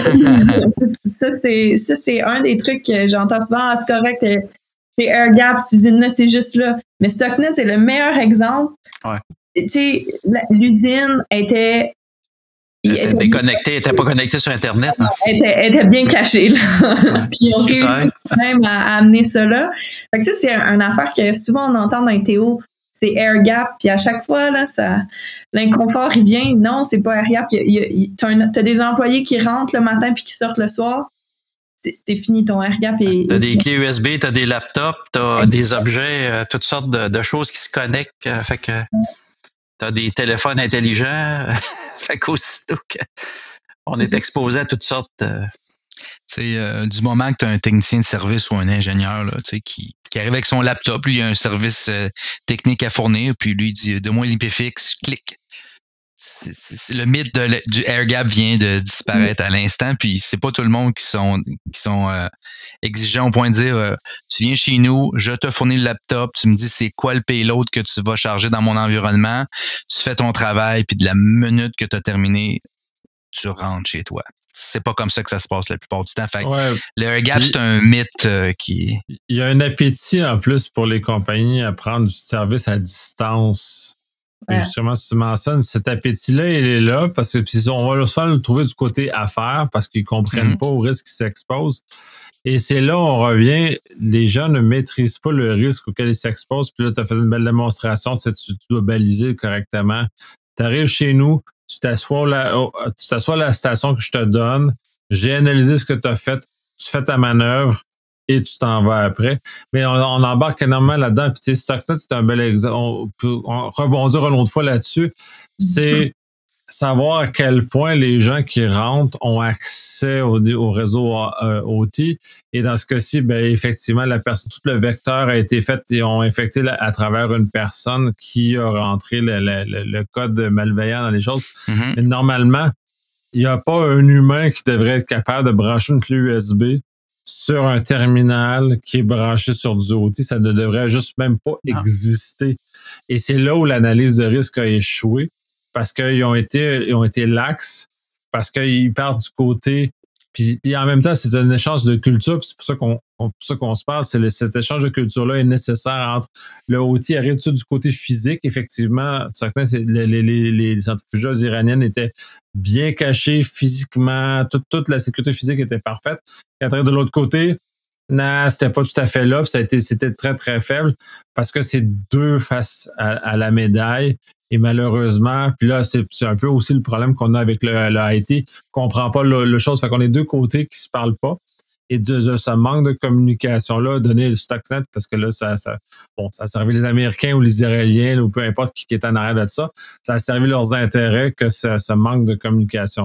ça, c'est, ça, c'est un des trucs que j'entends souvent, « Ah, c'est correct, c'est AirGap, cette usine-là, c'est juste là. » Mais StockNet, c'est le meilleur exemple. Ouais. Tu sais, l'usine était... Elle était déconnectée, elle n'était pas connectée sur Internet. Hein. Elle, était, elle était bien cachée. Là. Ouais. Puis on réussit même à, à amener ça là. Fait que ça, c'est une affaire que souvent on entend dans les T O, c'est AirGap. Puis à chaque fois, là, ça, l'inconfort, il vient. Non, c'est pas AirGap. Tu as des employés qui rentrent le matin puis qui sortent le soir. C'est, c'est fini, ton AirGap. Tu as des clés U S B, tu as des laptops, tu as ouais. des objets, euh, toutes sortes de, de choses qui se connectent. Euh, fait que tu as des téléphones intelligents. Fait qu'aussitôt qu'on est exposé à toutes sortes. Euh... C'est euh, du moment que tu as un technicien de service ou un ingénieur là, qui, qui arrive avec son laptop, lui, il a un service euh, technique à fournir, puis lui, il dit de moi l'I P F X, clique. C'est, c'est, c'est le mythe de, du AirGap vient de disparaître à l'instant, puis c'est pas tout le monde qui sont, qui sont euh, exigeants au point de dire euh, tu viens chez nous, je te fournis le laptop, tu me dis c'est quoi le payload que tu vas charger dans mon environnement, tu fais ton travail, puis de la minute que tu as terminé, tu rentres chez toi. C'est pas comme ça que ça se passe la plupart du temps. Fait ouais, le AirGap, c'est un mythe euh, qui... Il y a un appétit en plus pour les compagnies à prendre du service à distance. Ouais. Justement, si tu mentionnes, cet appétit-là, il est là parce que puis on va souvent le trouver du côté affaires parce qu'ils comprennent mm-hmm. pas au risque qu'ils s'exposent. Et c'est là où on revient, les gens ne maîtrisent pas le risque auquel ils s'exposent. Puis là, tu as fait une belle démonstration, tu sais, tu, tu dois baliser correctement. Tu arrives chez nous, tu t'assois, la, tu t'assois à la station que je te donne, j'ai analysé ce que tu as fait, tu fais ta manœuvre, et tu t'en vas après. Mais on, on embarque énormément là-dedans. Puis, tu sais, StockNet, c'est un bel exemple. On peut on rebondir une autre fois là-dessus. C'est savoir à quel point les gens qui rentrent ont accès au, au réseau euh, O T. Et dans ce cas-ci, ben, effectivement, la personne, tout le vecteur a été fait et ont infecté la, à travers une personne qui a rentré le, le, le, le code malveillant dans les choses. Mm-hmm. Mais normalement, il n'y a pas un humain qui devrait être capable de brancher une clé U S B sur un terminal qui est branché sur du O T, ça ne devrait juste même pas non. exister. Et c'est là où l'analyse de risque a échoué, parce qu'ils ont été, ils ont été laxes, parce qu'ils partent du côté... Puis, puis en même temps, c'est un échange de culture, puis c'est pour ça qu'on, pour ça qu'on se parle, c'est le, cet échange de culture-là est nécessaire entre le O T arrive tout du côté physique, effectivement, certains, c'est, les, les, les, les centrifugeuses iraniennes étaient bien cachées physiquement, toute, toute la sécurité physique était parfaite. Et après, de l'autre côté, non, c'était pas tout à fait là, puis ça a été, c'était très, très faible, parce que c'est deux faces à, à la médaille. Et malheureusement, puis là, c'est, c'est un peu aussi le problème qu'on a avec le, le I T, qu'on comprend pas le, le chose. Fait qu'on est deux côtés qui se parlent pas. Et de, de ce manque de communication-là, donner le StockNet, parce que là, ça, ça, bon, ça a servi les Américains ou les Israéliens, ou peu importe qui, qui est en arrière de ça. Ça a servi leurs intérêts que ce, ce manque de communication-là.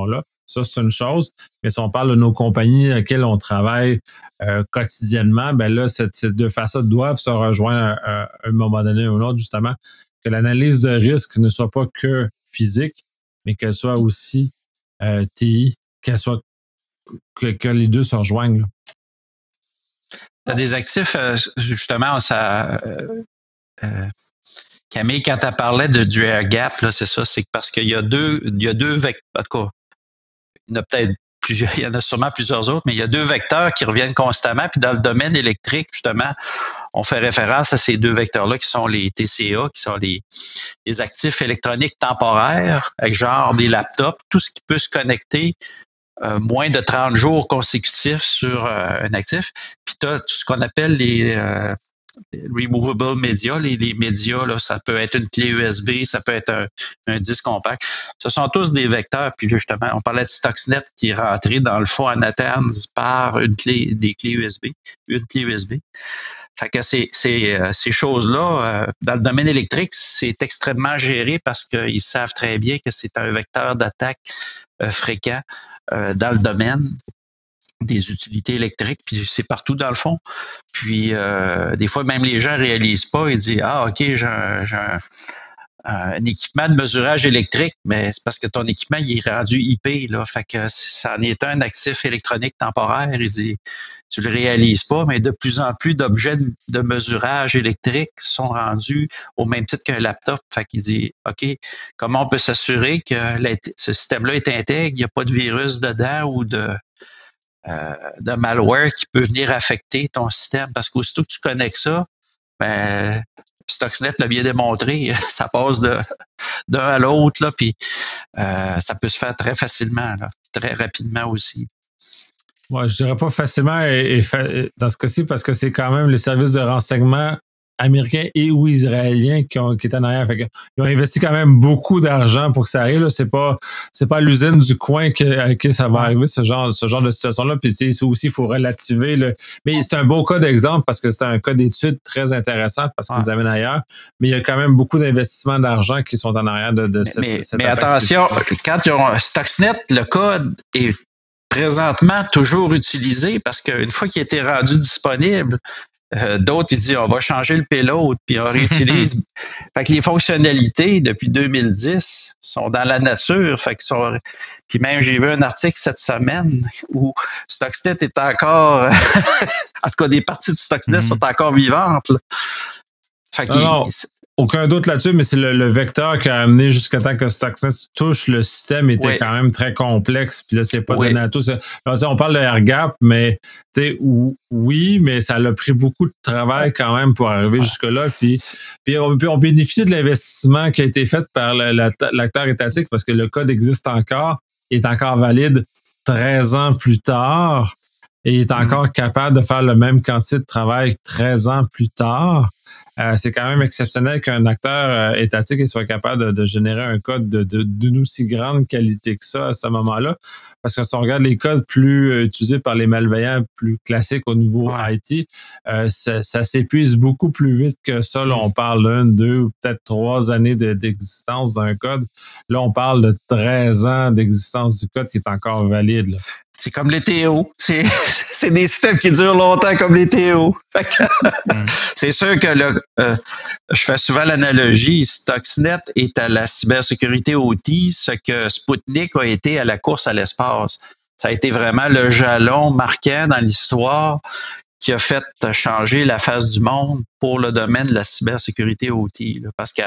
ça, c'est une chose. Mais si on parle de nos compagnies auxquelles on travaille euh, quotidiennement, ben là, cette, ces deux facettes doivent se rejoindre à, à un moment donné ou un autre, justement, que l'analyse de risque ne soit pas que physique, mais qu'elle soit aussi euh, T I, qu'elle soit que, que les deux se rejoignent. Tu as des actifs, euh, justement, ça. Euh, euh, Camille, quand tu parlais de, du air gap, là, c'est ça, c'est parce qu'il y a deux, il y a deux vecteurs. En tout cas, il y en a peut-être plusieurs, il y en a sûrement plusieurs autres, mais il y a deux vecteurs qui reviennent constamment. Puis dans le domaine électrique, justement, on fait référence à ces deux vecteurs-là qui sont les T C A, qui sont les, les actifs électroniques temporaires, avec genre des laptops, tout ce qui peut se connecter euh, moins de trente jours consécutifs sur euh, un actif. Puis tu as tout ce qu'on appelle les euh, removable media, les, les médias, là, ça peut être une clé U S B, ça peut être un, un disque compact. Ce sont tous des vecteurs. Puis justement, on parlait de Stuxnet qui est rentré dans le fond à Natanz par une clé, des clés U S B, une clé U S B. Fait que ces, ces, ces choses-là, euh, dans le domaine électrique, c'est extrêmement géré parce qu'ils savent très bien que c'est un vecteur d'attaque euh, fréquent euh, dans le domaine des utilités électriques, puis c'est partout dans le fond. Puis euh, des fois, même les gens réalisent pas, ils disent « Ah, OK, j'ai un, j'ai un, un équipement de mesurage électrique, mais c'est parce que ton équipement il est rendu I P, là. Fait que ça en est un actif électronique temporaire. » Il dit « Tu le réalises pas, mais de plus en plus d'objets de, de mesurage électrique sont rendus au même titre qu'un laptop. » Fait qu'il dit « OK, comment on peut s'assurer que ce système-là est intègre, il n'y a pas de virus dedans ou de Euh, de malware qui peut venir affecter ton système. Parce qu'aussitôt que tu connectes ça, ben, Stuxnet l'a bien démontré, ça passe de, d'un à l'autre, là, puis euh, ça peut se faire très facilement, là, très rapidement aussi. Ouais, je dirais pas facilement et, et fa- dans ce cas-ci, parce que c'est quand même les services de renseignement américains et ou israéliens qui ont qui étaient en arrière. Fait que, ils ont investi quand même beaucoup d'argent pour que ça arrive. Là. C'est pas c'est pas l'usine du coin que, que ça va arriver, ce genre ce genre de situation-là. Puis c'est aussi, il faut relativer. Là. Mais c'est un beau cas d'exemple parce que c'est un cas d'étude très intéressant parce qu'on nous amène ailleurs. Mais il y a quand même beaucoup d'investissements d'argent qui sont en arrière de, de mais, cette, mais, cette mais attention, quand ils ont Stuxnet, le code est présentement toujours utilisé parce qu'une fois qu'il a été rendu disponible, Euh, d'autres, ils disent, on va changer le payload, puis on réutilise. Fait que les fonctionnalités, depuis deux mille dix, sont dans la nature. Fait que sont... Puis même, j'ai vu un article cette semaine où Stuxnet est encore... en tout cas, des parties de Stuxnet mm-hmm. sont encore vivantes. Là. Fait que... Non, non. Aucun doute là-dessus, mais c'est le, le vecteur qui a amené jusqu'à temps que Stuxnet touche le système était oui. quand même très complexe. Puis là, c'est pas oui. donné à tous. Là, on parle de air gap, mais tu sais, oui, mais ça a pris beaucoup de travail quand même pour arriver ouais. jusque-là. Puis, puis, on, puis on bénéficie de l'investissement qui a été fait par le, la, l'acteur étatique parce que le code existe encore, est encore valide treize ans plus tard et est encore mmh. capable de faire le même quantité de travail treize ans plus tard. Euh, c'est quand même exceptionnel qu'un acteur euh, étatique soit capable de, de générer un code de, de, d'une aussi grande qualité que ça à ce moment-là. Parce que si on regarde les codes plus euh, utilisés par les malveillants, plus classiques au niveau ouais. I T, euh, ça, ça s'épuise beaucoup plus vite que ça. Là, on parle d'une, deux ou peut-être trois années de, d'existence d'un code. Là, on parle de treize ans d'existence du code qui est encore valide. Là. C'est comme les T O. C'est, c'est des systèmes qui durent longtemps comme les T O. Fait que, mm. C'est sûr que là, euh, je fais souvent l'analogie. Stuxnet est à la cybersécurité O T, ce que Sputnik a été à la course à l'espace. Ça a été vraiment le jalon marquant dans l'histoire qui a fait changer la face du monde pour le domaine de la cybersécurité O T. Là, parce que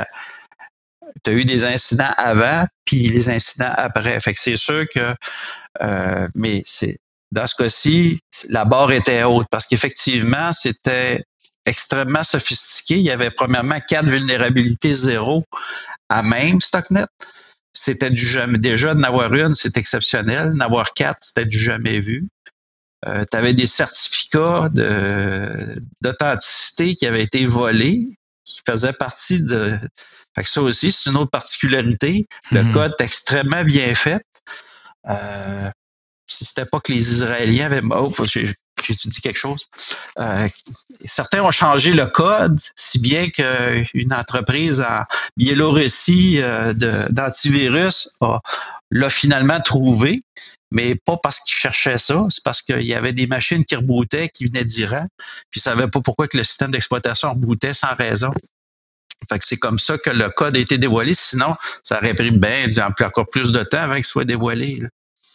tu as eu des incidents avant, puis les incidents après. Fait que c'est sûr que, euh, mais c'est dans ce cas-ci, la barre était haute parce qu'effectivement, c'était extrêmement sophistiqué. Il y avait premièrement quatre vulnérabilités zéro à même Stuxnet. C'était du jamais. Déjà, d'en avoir une, c'est exceptionnel. D'en avoir quatre, c'était du jamais vu. Euh, tu avais des certificats de, d'authenticité qui avaient été volés, qui faisaient partie de... Fait que ça aussi, c'est une autre particularité. Le mm-hmm. code est extrêmement bien fait. Euh, si c'était pas que les Israéliens avaient... Oh, j'ai j'étudie quelque chose. Euh, certains ont changé le code, si bien qu'une entreprise en Biélorussie euh, de, d'antivirus a, l'a finalement trouvé, mais pas parce qu'ils cherchaient ça, c'est parce qu'il y avait des machines qui rebootaient, qui venaient d'Iran, puis ils ne savaient pas pourquoi que le système d'exploitation rebootait sans raison. Fait que c'est comme ça que le code a été dévoilé, sinon ça aurait pris bien encore plus de temps avant qu'il soit dévoilé. Là.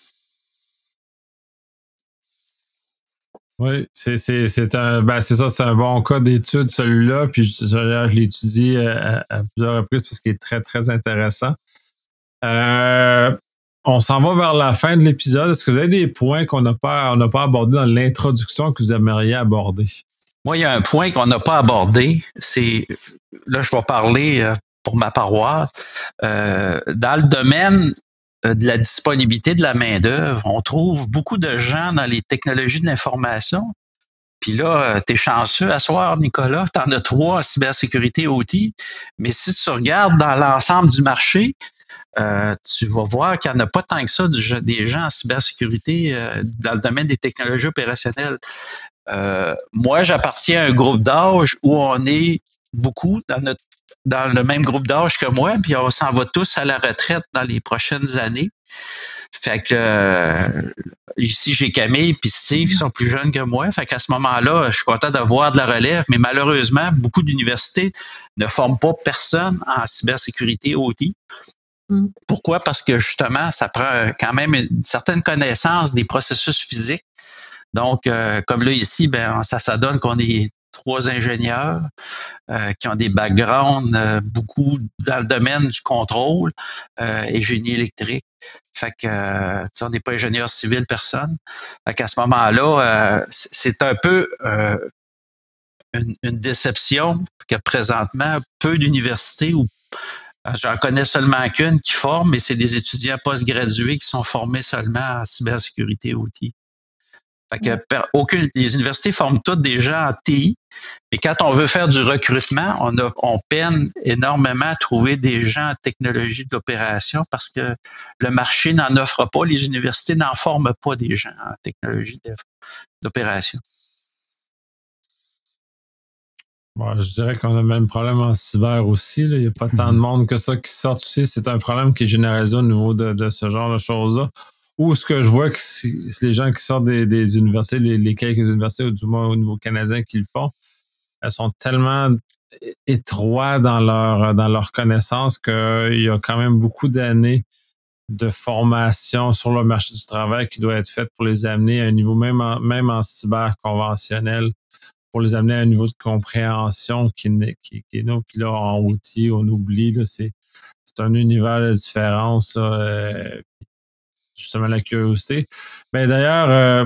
Oui, c'est, c'est, c'est un ben c'est ça, c'est un bon cas d'étude, celui-là. Puis je, je, je l'ai étudié à, à plusieurs reprises parce qu'il est très, très intéressant. Euh, on s'en va vers la fin de l'épisode. Est-ce que vous avez des points qu'on n'a pas, on n'a pas abordés dans l'introduction que vous aimeriez aborder? Moi, il y a un point qu'on n'a pas abordé. C'est là, je vais parler pour ma paroisse. Euh, dans le domaine de la disponibilité de la main-d'œuvre, on trouve beaucoup de gens dans les technologies de l'information. Puis là, t'es chanceux à soir, Nicolas, t'en as trois en cybersécurité O T. Mais si tu regardes dans l'ensemble du marché, euh, tu vas voir qu'il n'y en a pas tant que ça des gens en cybersécurité euh, dans le domaine des technologies opérationnelles. Euh, moi, j'appartiens à un groupe d'âge où on est beaucoup dans notre dans le même groupe d'âge que moi, puis on s'en va tous à la retraite dans les prochaines années. Fait que euh, ici, j'ai Camille puis Steve qui sont plus jeunes que moi. Fait qu'à ce moment-là, je suis content de voir de la relève, mais malheureusement, beaucoup d'universités ne forment pas personne en cybersécurité O T. Mm. Pourquoi? Parce que justement, ça prend quand même une certaine connaissance des processus physiques. Donc, euh, comme là, ici, ben, ça, ça donne qu'on est trois ingénieurs euh, qui ont des backgrounds euh, beaucoup dans le domaine du contrôle euh, et génie électrique. Fait que, euh, tu sais, on n'est pas ingénieur civil, personne. Fait qu'à ce moment-là, euh, c'est un peu euh, une, une déception que présentement, peu d'universités ou j'en connais seulement qu'une qui forme, mais c'est des étudiants post-gradués qui sont formés seulement en cybersécurité O T. Fait que aucune, les universités forment toutes des gens en T I, mais quand on veut faire du recrutement, on, a, on peine énormément à trouver des gens en technologie d'opération parce que le marché n'en offre pas, les universités n'en forment pas des gens en technologie d'opération. Bon, je dirais qu'on a le même problème en cyber aussi. Là. Il n'y a pas mm-hmm. tant de monde que ça qui sort aussi. C'est un problème qui est généralisé au niveau de, de ce genre de choses-là. Ou ce que je vois que c'est les gens qui sortent des, des universités, les, les quelques universités, ou du moins au niveau canadien qui le font, elles sont tellement étroits dans leur dans leur connaissance qu'il y a quand même beaucoup d'années de formation sur le marché du travail qui doit être faite pour les amener à un niveau, même en, même en cyber conventionnel, pour les amener à un niveau de compréhension qui, qui, qui est nous. Puis là, en O T, on oublie, là, c'est, c'est un univers de différence, là, euh, justement la curiosité. Mais d'ailleurs, euh,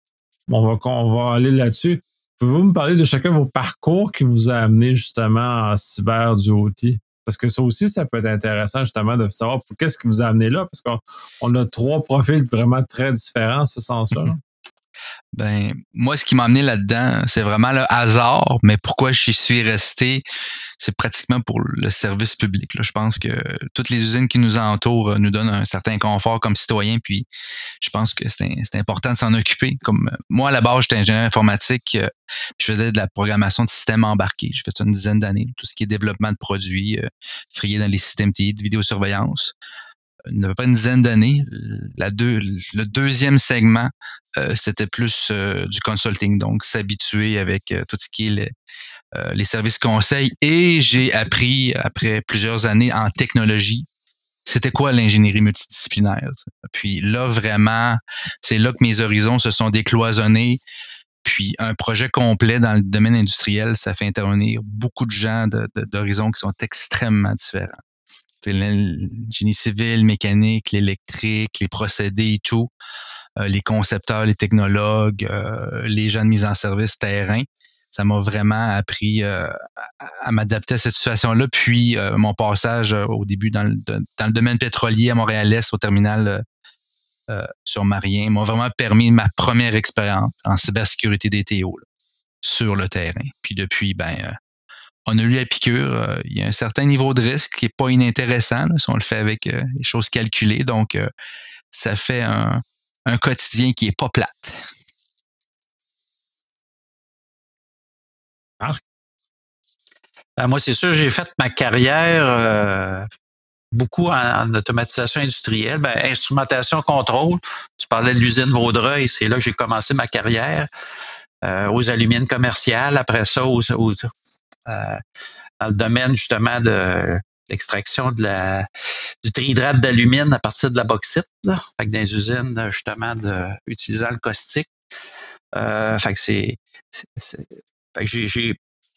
on va, on va aller là-dessus. Pouvez-vous me parler de chacun de vos parcours qui vous a amené justement en cyber du O T? Parce que ça aussi, ça peut être intéressant justement de savoir qu'est-ce qui vous a amené là, parce qu'on on a trois profils vraiment très différents, ce sens-là. Là. Ben, moi, ce qui m'a amené là-dedans, c'est vraiment le hasard, mais pourquoi j'y suis resté, c'est pratiquement pour le service public. Là. Je pense que toutes les usines qui nous entourent nous donnent un certain confort comme citoyen, puis je pense que c'est, c'est important de s'en occuper. Comme moi, à la base, j'étais ingénieur informatique, euh, je faisais de la programmation de systèmes embarqués. J'ai fait ça une dizaine d'années, tout ce qui est développement de produits, euh, frié dans les systèmes T I de vidéosurveillance. Il n'y avait pas une dizaine d'années. La deux, le deuxième segment, euh, c'était plus euh, du consulting, donc s'habituer avec euh, tout ce qui est le, euh, les services conseils. Et j'ai appris, après plusieurs années en technologie, c'était quoi l'ingénierie multidisciplinaire. Puis là, vraiment, c'est là que mes horizons se sont décloisonnés. Puis un projet complet dans le domaine industriel, ça fait intervenir beaucoup de gens de, de, d'horizons qui sont extrêmement différents. C'est le génie civil, mécanique, l'électrique, les procédés et tout, euh, les concepteurs, les technologues, euh, les gens de mise en service terrain. Ça m'a vraiment appris euh, à, à m'adapter à cette situation-là. Puis euh, mon passage euh, au début dans le, de, dans le domaine pétrolier à Montréal-Est, au terminal euh, sur Marien, m'a vraiment permis ma première expérience en cybersécurité des T O là, sur le terrain. Puis depuis, ben... Euh, on a eu la piqûre. Euh, il y a un certain niveau de risque qui n'est pas inintéressant là, si on le fait avec euh, les choses calculées. Donc, euh, ça fait un, un quotidien qui n'est pas plate. Marc? Ben, moi, c'est sûr, j'ai fait ma carrière euh, beaucoup en, en automatisation industrielle. Ben, instrumentation, contrôle. Tu parlais de l'usine Vaudreuil, c'est là que j'ai commencé ma carrière. Euh, aux alumines commerciales, après ça, aux, aux, euh, dans le domaine justement de l'extraction de la du trihydrate d'alumine à partir de la bauxite, là, fait que dans les usines justement de utilisant le caustique. Euh, fait que c'est, c'est, c'est fait que j'ai, j'ai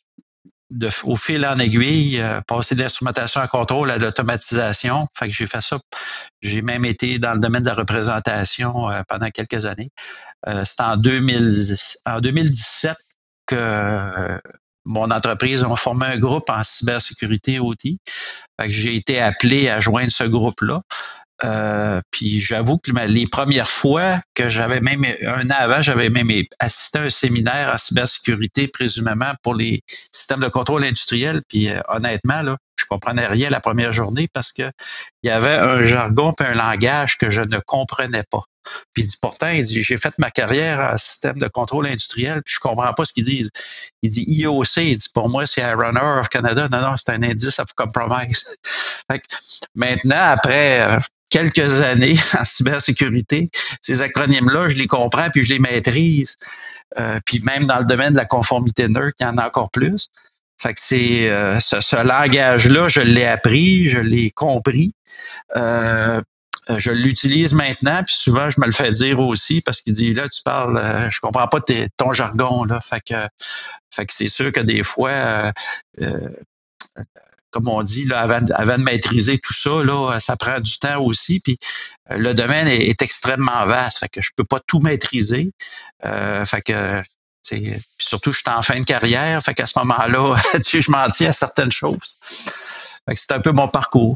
de, au fil en aiguille euh, passé d'instrumentation à contrôle à l'automatisation. Fait que j'ai fait ça. J'ai même été dans le domaine de la représentation euh, pendant quelques années. Euh, c'est en deux mille, en deux mille dix-sept que euh, mon entreprise a formé un groupe en cybersécurité O T. Fait que j'ai été appelé à joindre ce groupe-là. Euh, puis j'avoue que les premières fois que j'avais même, un an avant, j'avais même assisté à un séminaire en cybersécurité, présumément pour les systèmes de contrôle industriel. Puis euh, honnêtement, là, je comprenais rien la première journée parce que il y avait un jargon et un langage que je ne comprenais pas. Puis il dit, pourtant, il dit, j'ai fait ma carrière en système de contrôle industriel, puis je comprends pas ce qu'ils disent. Il dit I O C, il dit, pour moi, c'est Runner of Canada. Non, non, c'est un indice of compromise. Fait que maintenant, après euh, quelques années en cybersécurité, ces acronymes-là, je les comprends puis je les maîtrise. Euh, puis même dans le domaine de la conformité neutre, il y en a encore plus. Fait que c'est euh, ce, ce langage-là, je l'ai appris, je l'ai compris. Euh, je l'utilise maintenant, puis souvent je me le fais dire aussi parce qu'il dit là tu parles, euh, je comprends pas tes, ton jargon là. Fait que, fait que c'est sûr que des fois, euh, euh, comme on dit là, avant, avant de maîtriser tout ça là, ça prend du temps aussi. Puis euh, le domaine est, est extrêmement vaste, fait que je peux pas tout maîtriser. Euh, fait que puis surtout, je suis en fin de carrière, fait qu'à ce moment-là, tu sais, je m'en tiens à certaines choses. Fait que c'est un peu mon parcours.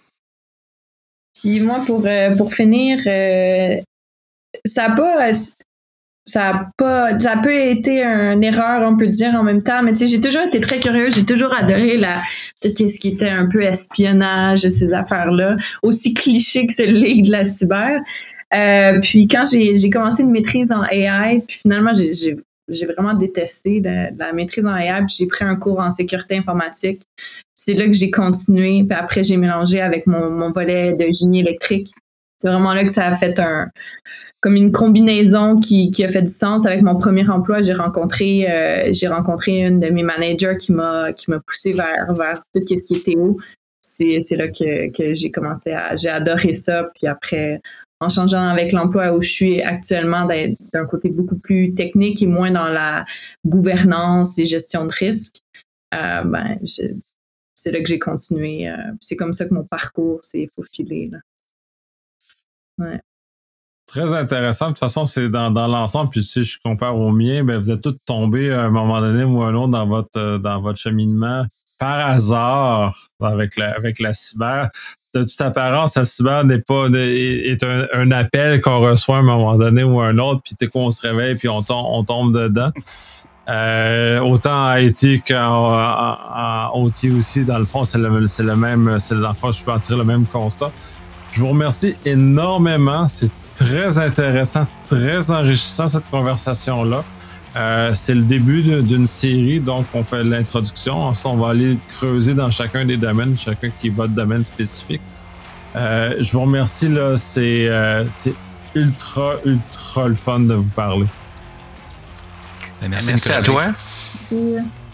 Puis moi, pour, euh, pour finir, euh, ça a pas... Ça a pas, ça a peu été une erreur, on peut dire en même temps, mais tu sais, j'ai toujours été très curieuse, j'ai toujours adoré la, tout ce qui était un peu espionnage de ces affaires-là, aussi cliché que c'est le league de la cyber. Euh, puis quand j'ai, j'ai commencé une maîtrise en A I, puis finalement, j'ai, j'ai, j'ai vraiment détesté la, la maîtrise en A I, puis j'ai pris un cours en sécurité informatique. Puis c'est là que j'ai continué, puis après, j'ai mélangé avec mon, mon volet de génie électrique. C'est vraiment là que ça a fait un... comme une combinaison qui, qui a fait du sens. Avec mon premier emploi, j'ai rencontré euh, j'ai rencontré une de mes managers qui m'a qui m'a poussé vers vers tout ce qui était haut. C'est c'est là que que j'ai commencé à j'ai adoré ça. Puis après, en changeant avec l'emploi où je suis actuellement, d'être d'un côté beaucoup plus technique et moins dans la gouvernance et gestion de risque, euh, ben je, c'est là que j'ai continué. Euh, c'est comme ça que mon parcours s'est faufilé là. Ouais. Très intéressant. De toute façon, c'est dans, dans l'ensemble, puis si je compare au mien, ben vous êtes tous tombés à un moment donné ou un autre dans votre dans votre cheminement par hasard avec la avec la cyber. De toute apparence, la cyber n'est pas est, est un, un appel qu'on reçoit à un moment donné ou un autre, puis t'es qu'on se réveille puis on tombe on tombe dedans. Euh, autant en I T qu'en en, en O T aussi, dans le fond, c'est le c'est le même, c'est dans le fond, je peux en tirer le même constat. Je vous remercie énormément. C'est très intéressant, très enrichissant cette conversation-là. Euh, c'est le début de, d'une série, donc on fait l'introduction. Ensuite, on va aller creuser dans chacun des domaines, chacun qui est votre domaine spécifique. Euh, je vous remercie, là, c'est, euh, c'est ultra, ultra le fun de vous parler. Merci, Merci à toi. Merci.